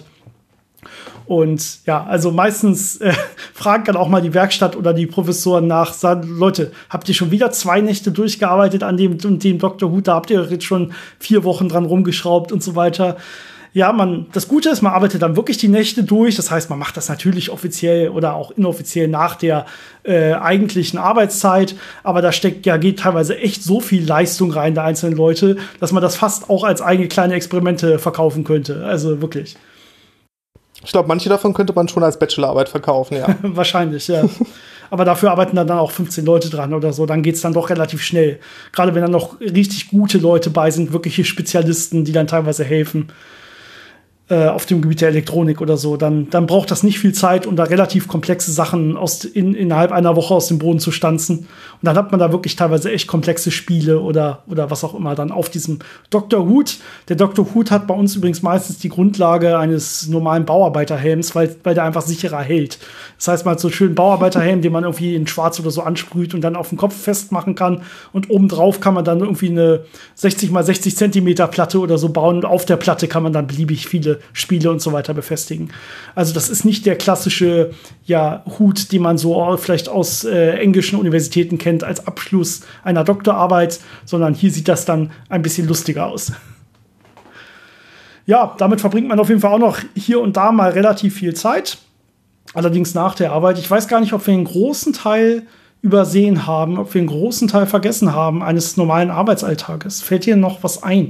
Und ja, also meistens äh, fragen dann auch mal die Werkstatt oder die Professoren nach, sagen, Leute, habt ihr schon wieder zwei Nächte durchgearbeitet an dem und dem Doktor Hut, da habt ihr jetzt schon vier Wochen dran rumgeschraubt und so weiter. Ja, man, das Gute ist, man arbeitet dann wirklich die Nächte durch. Das heißt, man macht das natürlich offiziell oder auch inoffiziell nach der äh, eigentlichen Arbeitszeit. Aber da steckt ja, geht teilweise echt so viel Leistung rein der einzelnen Leute, dass man das fast auch als eigene kleine Experimente verkaufen könnte. Also wirklich. Ich glaube, manche davon könnte man schon als Bachelorarbeit verkaufen, ja. Wahrscheinlich, ja. Aber dafür arbeiten dann auch fünfzehn Leute dran oder so. Dann geht's dann doch relativ schnell. Gerade wenn dann noch richtig gute Leute bei sind, wirkliche Spezialisten, die dann teilweise helfen äh, auf dem Gebiet der Elektronik oder so. Dann, dann braucht das nicht viel Zeit, um da relativ komplexe Sachen aus, in, innerhalb einer Woche aus dem Boden zu stanzen. Und dann hat man da wirklich teilweise echt komplexe Spiele oder, oder was auch immer dann auf diesem Doktor Hut. Der Doktor Hut hat bei uns übrigens meistens die Grundlage eines normalen Bauarbeiterhelms, weil, weil der einfach sicherer hält. Das heißt, man hat so einen schönen Bauarbeiterhelm, den man irgendwie in Schwarz oder so ansprüht und dann auf den Kopf festmachen kann. Und obendrauf kann man dann irgendwie eine sechzig mal sechzig Zentimeter Platte oder so bauen. Und auf der Platte kann man dann beliebig viele Spiele und so weiter befestigen. Also das ist nicht der klassische ja, Hut, den man so vielleicht aus äh, englischen Universitäten kennt als Abschluss einer Doktorarbeit, sondern hier sieht das dann ein bisschen lustiger aus. Ja, damit verbringt man auf jeden Fall auch noch hier und da mal relativ viel Zeit. Allerdings nach der Arbeit. Ich weiß gar nicht, ob wir einen großen Teil übersehen haben, ob wir einen großen Teil vergessen haben eines normalen Arbeitsalltages. Fällt dir noch was ein?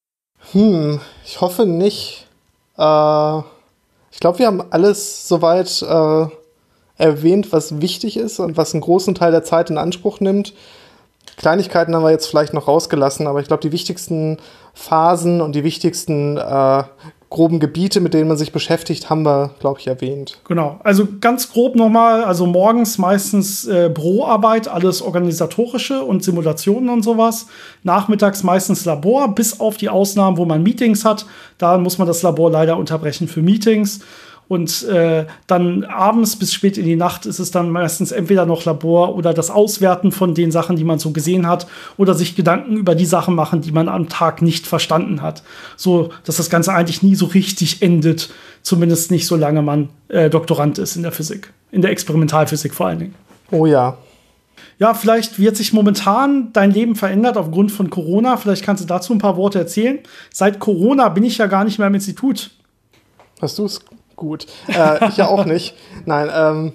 Hm, ich hoffe nicht. Äh, ich glaube, wir haben alles soweit äh, erwähnt, was wichtig ist und was einen großen Teil der Zeit in Anspruch nimmt. Kleinigkeiten haben wir jetzt vielleicht noch rausgelassen, aber ich glaube, die wichtigsten Phasen und die wichtigsten äh, groben Gebiete, mit denen man sich beschäftigt, haben wir, glaube ich, erwähnt. Genau, also ganz grob nochmal, also morgens meistens äh, Büroarbeit, alles Organisatorische und Simulationen und sowas. Nachmittags meistens Labor, bis auf die Ausnahmen, wo man Meetings hat. Da muss man das Labor leider unterbrechen für Meetings. Und äh, dann abends bis spät in die Nacht ist es dann meistens entweder noch Labor oder das Auswerten von den Sachen, die man so gesehen hat, oder sich Gedanken über die Sachen machen, die man am Tag nicht verstanden hat. So, dass das Ganze eigentlich nie so richtig endet, zumindest nicht, solange man äh, Doktorand ist in der Physik, in der Experimentalphysik vor allen Dingen. Oh ja. Ja, vielleicht wird sich momentan dein Leben verändert aufgrund von Corona. Vielleicht kannst du dazu ein paar Worte erzählen. Seit Corona bin ich ja gar nicht mehr im Institut. Hast du es? Gut. Äh, ich ja auch nicht. Nein, ähm,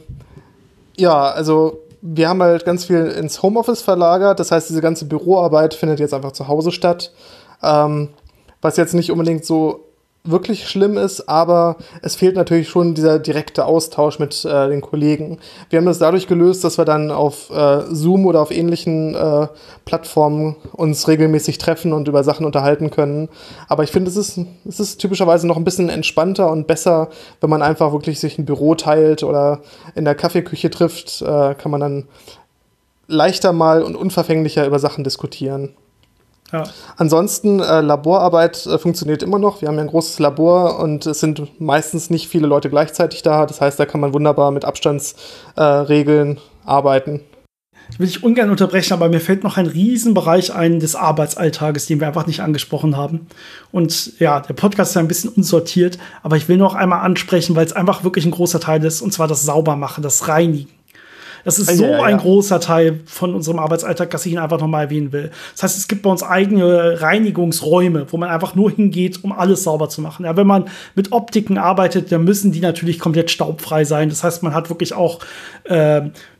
ja, also wir haben halt ganz viel ins Homeoffice verlagert. Das heißt, diese ganze Büroarbeit findet jetzt einfach zu Hause statt. Ähm, was jetzt nicht unbedingt so wirklich schlimm ist, aber es fehlt natürlich schon dieser direkte Austausch mit äh, den Kollegen. Wir haben das dadurch gelöst, dass wir dann auf äh, Zoom oder auf ähnlichen äh, Plattformen uns regelmäßig treffen und über Sachen unterhalten können. Aber ich finde, es ist, es ist typischerweise noch ein bisschen entspannter und besser, wenn man einfach wirklich sich ein Büro teilt oder in der Kaffeeküche trifft, äh, kann man dann leichter mal und unverfänglicher über Sachen diskutieren. Ja. Ansonsten, äh, Laborarbeit äh, funktioniert immer noch. Wir haben ja ein großes Labor und es sind meistens nicht viele Leute gleichzeitig da. Das heißt, da kann man wunderbar mit Abstandsregeln äh, arbeiten. Ich will dich ungern unterbrechen, aber mir fällt noch ein Riesenbereich ein des Arbeitsalltages, den wir einfach nicht angesprochen haben. Und ja, der Podcast ist ein bisschen unsortiert, aber ich will noch einmal ansprechen, weil es einfach wirklich ein großer Teil ist, und zwar das Saubermachen, das Reinigen. Das ist so ja, ja, ja. ein großer Teil von unserem Arbeitsalltag, dass ich ihn einfach noch mal erwähnen will. Das heißt, es gibt bei uns eigene Reinigungsräume, wo man einfach nur hingeht, um alles sauber zu machen. Ja, wenn man mit Optiken arbeitet, dann müssen die natürlich komplett staubfrei sein. Das heißt, man hat wirklich auch äh,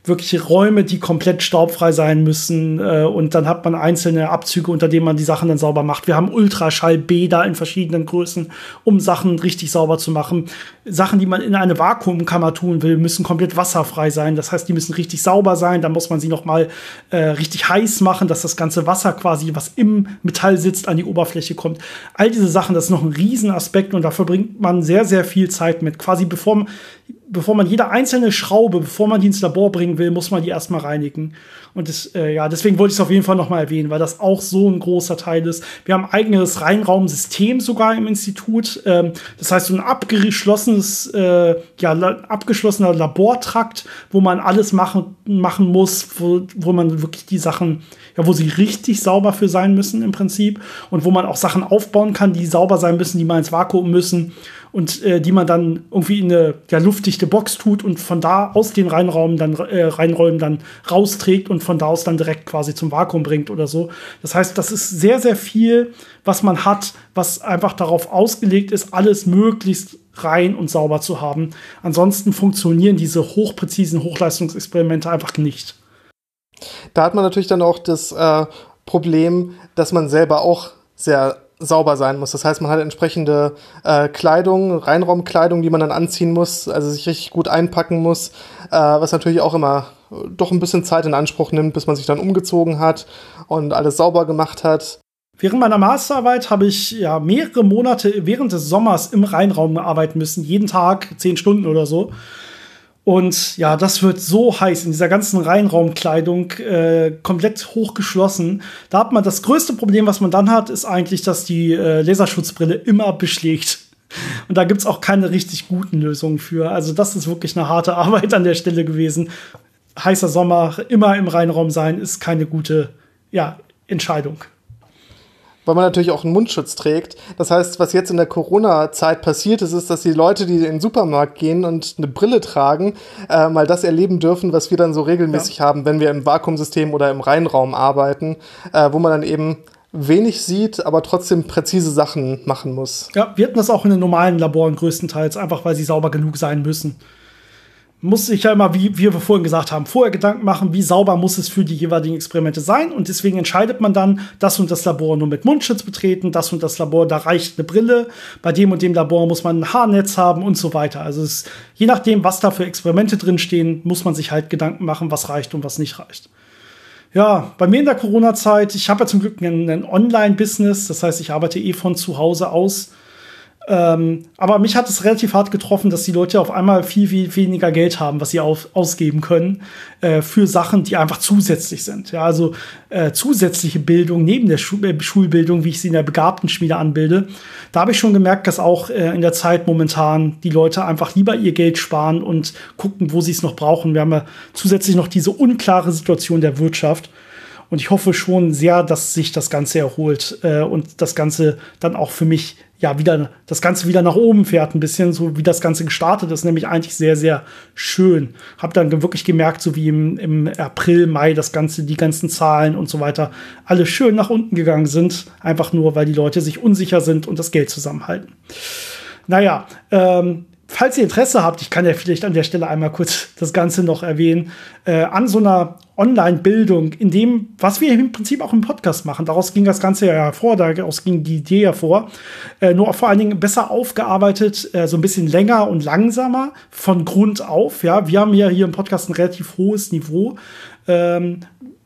wirkliche Räume, die komplett staubfrei sein müssen. Äh, und dann hat man einzelne Abzüge, unter denen man die Sachen dann sauber macht. Wir haben Ultraschallbäder in verschiedenen Größen, um Sachen richtig sauber zu machen. Sachen, die man in eine Vakuumkammer tun will, müssen komplett wasserfrei sein. Das heißt, die müssen richtig sauber sein. Dann muss man sie noch mal äh, richtig heiß machen, dass das ganze Wasser quasi, was im Metall sitzt, an die Oberfläche kommt. All diese Sachen, das ist noch ein Riesenaspekt und da verbringt man sehr, sehr viel Zeit mit. Quasi bevor man bevor man jede einzelne Schraube, bevor man die ins Labor bringen will, muss man die erstmal reinigen. Und das, äh, ja, deswegen wollte ich es auf jeden Fall noch mal erwähnen, weil das auch so ein großer Teil ist. Wir haben ein eigenes Reinraumsystem sogar im Institut. Ähm, das heißt, so ein abgeschlossenes, äh, ja, abgeschlossener Labortrakt, wo man alles machen, machen muss, wo, wo man wirklich die Sachen, ja, wo sie richtig sauber für sein müssen im Prinzip. Und wo man auch Sachen aufbauen kann, die sauber sein müssen, die man ins Vakuum müssen. Und äh, die man dann irgendwie in eine ja, luftdichte Box tut und von da aus den Reinraum dann, äh, Reinräumen dann rausträgt und von da aus dann direkt quasi zum Vakuum bringt oder so. Das heißt, das ist sehr, sehr viel, was man hat, was einfach darauf ausgelegt ist, alles möglichst rein und sauber zu haben. Ansonsten funktionieren diese hochpräzisen Hochleistungsexperimente einfach nicht. Da hat man natürlich dann auch das äh, Problem, dass man selber auch sehr sauber sein muss. Das heißt, man hat entsprechende äh, Kleidung, Reinraumkleidung, die man dann anziehen muss, also sich richtig gut einpacken muss, äh, was natürlich auch immer doch ein bisschen Zeit in Anspruch nimmt, bis man sich dann umgezogen hat und alles sauber gemacht hat. Während meiner Masterarbeit habe ich ja mehrere Monate während des Sommers im Reinraum arbeiten müssen, jeden Tag zehn Stunden oder so. Und ja, das wird so heiß in dieser ganzen Reinraumkleidung, äh, komplett hochgeschlossen. Da hat man das größte Problem, was man dann hat, ist eigentlich, dass die äh, Laserschutzbrille immer beschlägt. Und da gibt's auch keine richtig guten Lösungen für. Also das ist wirklich eine harte Arbeit an der Stelle gewesen. Heißer Sommer, immer im Reinraum sein, ist keine gute, ja, Entscheidung. Weil man natürlich auch einen Mundschutz trägt. Das heißt, was jetzt in der Corona-Zeit passiert ist, ist, dass die Leute, die in den Supermarkt gehen und eine Brille tragen, äh, mal das erleben dürfen, was wir dann so regelmäßig ja. haben, wenn wir im Vakuumsystem oder im Reinraum arbeiten, äh, wo man dann eben wenig sieht, aber trotzdem präzise Sachen machen muss. Ja, wir hatten das auch in den normalen Laboren größtenteils, einfach weil sie sauber genug sein müssen. Muss sich ja immer, wie, wie wir vorhin gesagt haben, vorher Gedanken machen, wie sauber muss es für die jeweiligen Experimente sein. Und deswegen entscheidet man dann, das und das Labor nur mit Mundschutz betreten, das und das Labor, da reicht eine Brille, bei dem und dem Labor muss man ein Haarnetz haben und so weiter. Also es, je nachdem, was da für Experimente drinstehen, muss man sich halt Gedanken machen, was reicht und was nicht reicht. Ja, bei mir in der Corona-Zeit, ich habe ja zum Glück ein, ein Online-Business, das heißt, ich arbeite eh von zu Hause aus. Ähm, aber mich hat es relativ hart getroffen, dass die Leute auf einmal viel, viel weniger Geld haben, was sie auf, ausgeben können äh, für Sachen, die einfach zusätzlich sind. Ja, also äh, zusätzliche Bildung neben der Schu- äh, Schulbildung, wie ich sie in der Begabtenschmiede anbilde. Da habe ich schon gemerkt, dass auch äh, in der Zeit momentan die Leute einfach lieber ihr Geld sparen und gucken, wo sie es noch brauchen. Wir haben ja zusätzlich noch diese unklare Situation der Wirtschaft. Und ich hoffe schon sehr, dass sich das Ganze erholt äh, und das Ganze dann auch für mich ja wieder das Ganze wieder nach oben fährt ein bisschen, so wie das Ganze gestartet ist, nämlich eigentlich sehr, sehr schön. Hab dann wirklich gemerkt, so wie im, im April, Mai das Ganze, die ganzen Zahlen und so weiter, alle schön nach unten gegangen sind, einfach nur, weil die Leute sich unsicher sind und das Geld zusammenhalten. Naja, ähm, falls ihr Interesse habt, ich kann ja vielleicht an der Stelle einmal kurz das Ganze noch erwähnen, äh, an so einer Online-Bildung, in dem, was wir im Prinzip auch im Podcast machen, daraus ging das Ganze ja hervor, daraus ging die Idee hervor, äh, nur vor allen Dingen besser aufgearbeitet, äh, so ein bisschen länger und langsamer, von Grund auf, ja, wir haben ja hier im Podcast ein relativ hohes Niveau, ähm,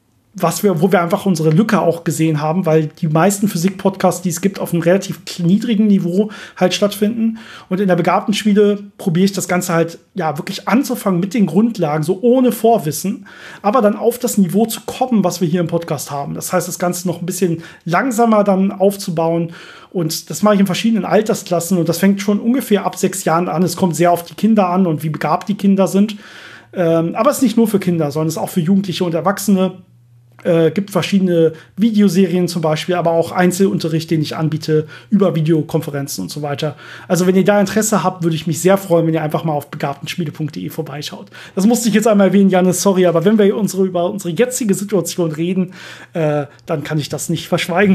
was wir, wo wir einfach unsere Lücke auch gesehen haben, weil die meisten Physik-Podcasts, die es gibt, auf einem relativ niedrigen Niveau halt stattfinden. Und in der Begabtenschmiede probiere ich das Ganze halt, ja, wirklich anzufangen mit den Grundlagen, so ohne Vorwissen, aber dann auf das Niveau zu kommen, was wir hier im Podcast haben. Das heißt, das Ganze noch ein bisschen langsamer dann aufzubauen. Und das mache ich in verschiedenen Altersklassen. Und das fängt schon ungefähr ab sechs Jahren an. Es kommt sehr auf die Kinder an und wie begabt die Kinder sind. Ähm, aber es ist nicht nur für Kinder, sondern es ist auch für Jugendliche und Erwachsene. Äh, gibt verschiedene Videoserien zum Beispiel, aber auch Einzelunterricht, den ich anbiete über Videokonferenzen und so weiter. Also wenn ihr da Interesse habt, würde ich mich sehr freuen, wenn ihr einfach mal auf begabtenschmiede punkt de vorbeischaut. Das musste ich jetzt einmal erwähnen, Jannis, sorry, aber wenn wir unsere, über unsere jetzige Situation reden, äh, dann kann ich das nicht verschweigen.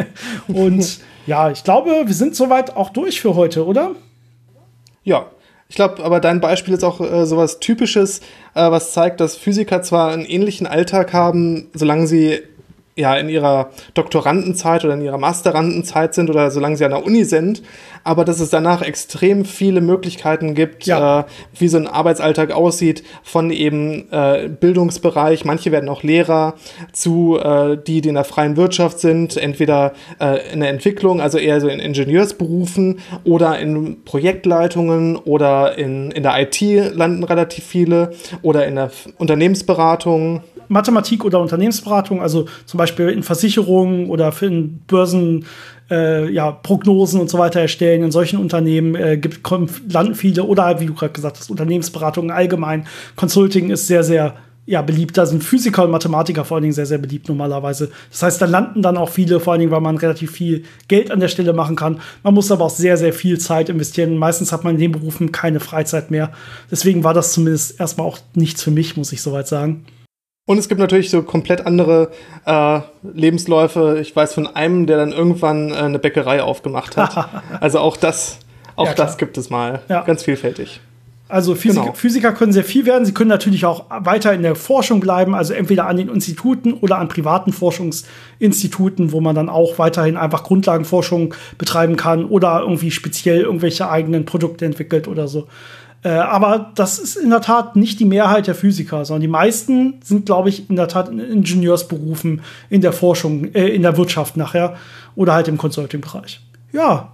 Und ja, ich glaube, wir sind soweit auch durch für heute, oder? Ja. Ich glaube, aber dein Beispiel ist auch äh, sowas Typisches, äh, was zeigt, dass Physiker zwar einen ähnlichen Alltag haben, solange sie ja in ihrer Doktorandenzeit oder in ihrer Masterandenzeit sind oder solange sie an der Uni sind, aber dass es danach extrem viele Möglichkeiten gibt, Ja. äh, wie so ein Arbeitsalltag aussieht, von eben äh, Bildungsbereich, manche werden auch Lehrer, zu äh, die, die in der freien Wirtschaft sind, entweder äh, in der Entwicklung, also eher so in Ingenieursberufen oder in Projektleitungen oder in, in der I T landen relativ viele oder in der F- Unternehmensberatung. Mathematik oder Unternehmensberatung, also zum Beispiel in Versicherungen oder für in Börsen äh, ja, Prognosen und so weiter erstellen. In solchen Unternehmen äh, gibt, kommen, landen viele oder wie du gerade gesagt hast, Unternehmensberatung allgemein. Consulting ist sehr, sehr ja, beliebt. Da sind Physiker und Mathematiker vor allen Dingen sehr, sehr beliebt normalerweise. Das heißt, da landen dann auch viele, vor allen Dingen, weil man relativ viel Geld an der Stelle machen kann. Man muss aber auch sehr, sehr viel Zeit investieren. Meistens hat man in den Berufen keine Freizeit mehr. Deswegen war das zumindest erstmal auch nichts für mich, muss ich soweit sagen. Und es gibt natürlich so komplett andere äh, Lebensläufe. Ich weiß von einem, der dann irgendwann äh, eine Bäckerei aufgemacht hat. Also auch das, auch Ja, klar. das gibt es mal. Ja. Ganz vielfältig. Also Physik Genau. Physiker können sehr viel werden. Sie können natürlich auch weiter in der Forschung bleiben, also entweder an den Instituten oder an privaten Forschungsinstituten, wo man dann auch weiterhin einfach Grundlagenforschung betreiben kann oder irgendwie speziell irgendwelche eigenen Produkte entwickelt oder so. Äh, aber das ist in der Tat nicht die Mehrheit der Physiker, sondern die meisten sind, glaube ich, in der Tat in Ingenieursberufen, in der Forschung, äh, in der Wirtschaft nachher oder halt im Consulting-Bereich. Ja,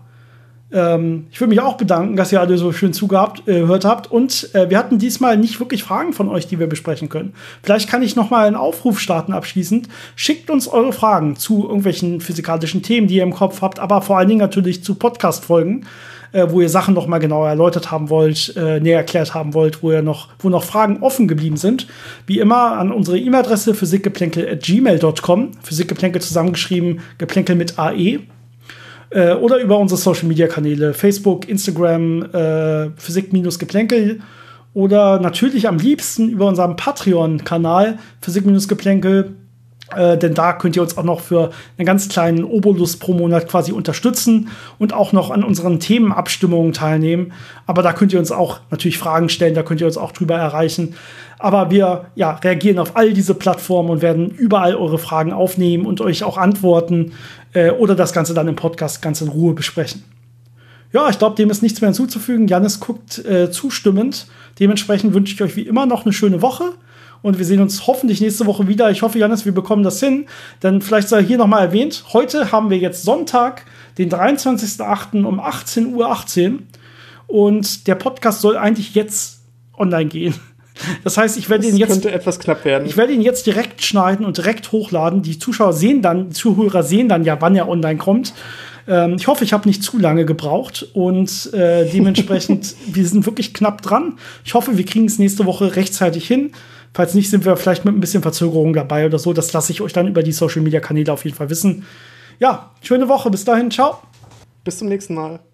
ähm, ich würde mich auch bedanken, dass ihr alle so schön zugehört äh, gehört habt. Und äh, wir hatten diesmal nicht wirklich Fragen von euch, die wir besprechen können. Vielleicht kann ich noch mal einen Aufruf starten abschließend. Schickt uns eure Fragen zu irgendwelchen physikalischen Themen, die ihr im Kopf habt, aber vor allen Dingen natürlich zu Podcast-Folgen, äh, wo ihr Sachen noch mal genauer erläutert haben wollt, äh, näher erklärt haben wollt, wo ihr noch, wo noch Fragen offen geblieben sind. Wie immer an unsere E-Mail-Adresse physikgeplänkel at gmail dot com. Physikgeplänkel zusammengeschrieben, Geplänkel mit A E. Äh, oder über unsere Social-Media-Kanäle, Facebook, Instagram, äh, Physik-Geplänkel oder natürlich am liebsten über unseren Patreon-Kanal Physik-Geplänkel, äh, denn da könnt ihr uns auch noch für einen ganz kleinen Obolus pro Monat quasi unterstützen und auch noch an unseren Themenabstimmungen teilnehmen. Aber da könnt ihr uns auch natürlich Fragen stellen, da könnt ihr uns auch drüber erreichen. Aber wir ja, reagieren auf all diese Plattformen und werden überall eure Fragen aufnehmen und euch auch antworten äh, oder das Ganze dann im Podcast ganz in Ruhe besprechen. Ja, ich glaube, dem ist nichts mehr hinzuzufügen. Jannis guckt äh, zustimmend. Dementsprechend wünsche ich euch wie immer noch eine schöne Woche. Und wir sehen uns hoffentlich nächste Woche wieder. Ich hoffe, Jannis, wir bekommen das hin. Denn vielleicht sei hier noch mal erwähnt, heute haben wir jetzt Sonntag, den dreiundzwanzigsten achten um achtzehn Uhr achtzehn. Und der Podcast soll eigentlich jetzt online gehen. Das heißt, ich werde ihn jetzt könnte etwas knapp werden. Ich werde ihn jetzt direkt schneiden und direkt hochladen. Die Zuschauer sehen dann, die Zuhörer sehen dann ja, wann er online kommt. Ähm, ich hoffe, ich habe nicht zu lange gebraucht und äh, dementsprechend, wir sind wirklich knapp dran. Ich hoffe, wir kriegen es nächste Woche rechtzeitig hin. Falls nicht, sind wir vielleicht mit ein bisschen Verzögerung dabei oder so. Das lasse ich euch dann über die Social-Media-Kanäle auf jeden Fall wissen. Ja, schöne Woche. Bis dahin. Ciao. Bis zum nächsten Mal.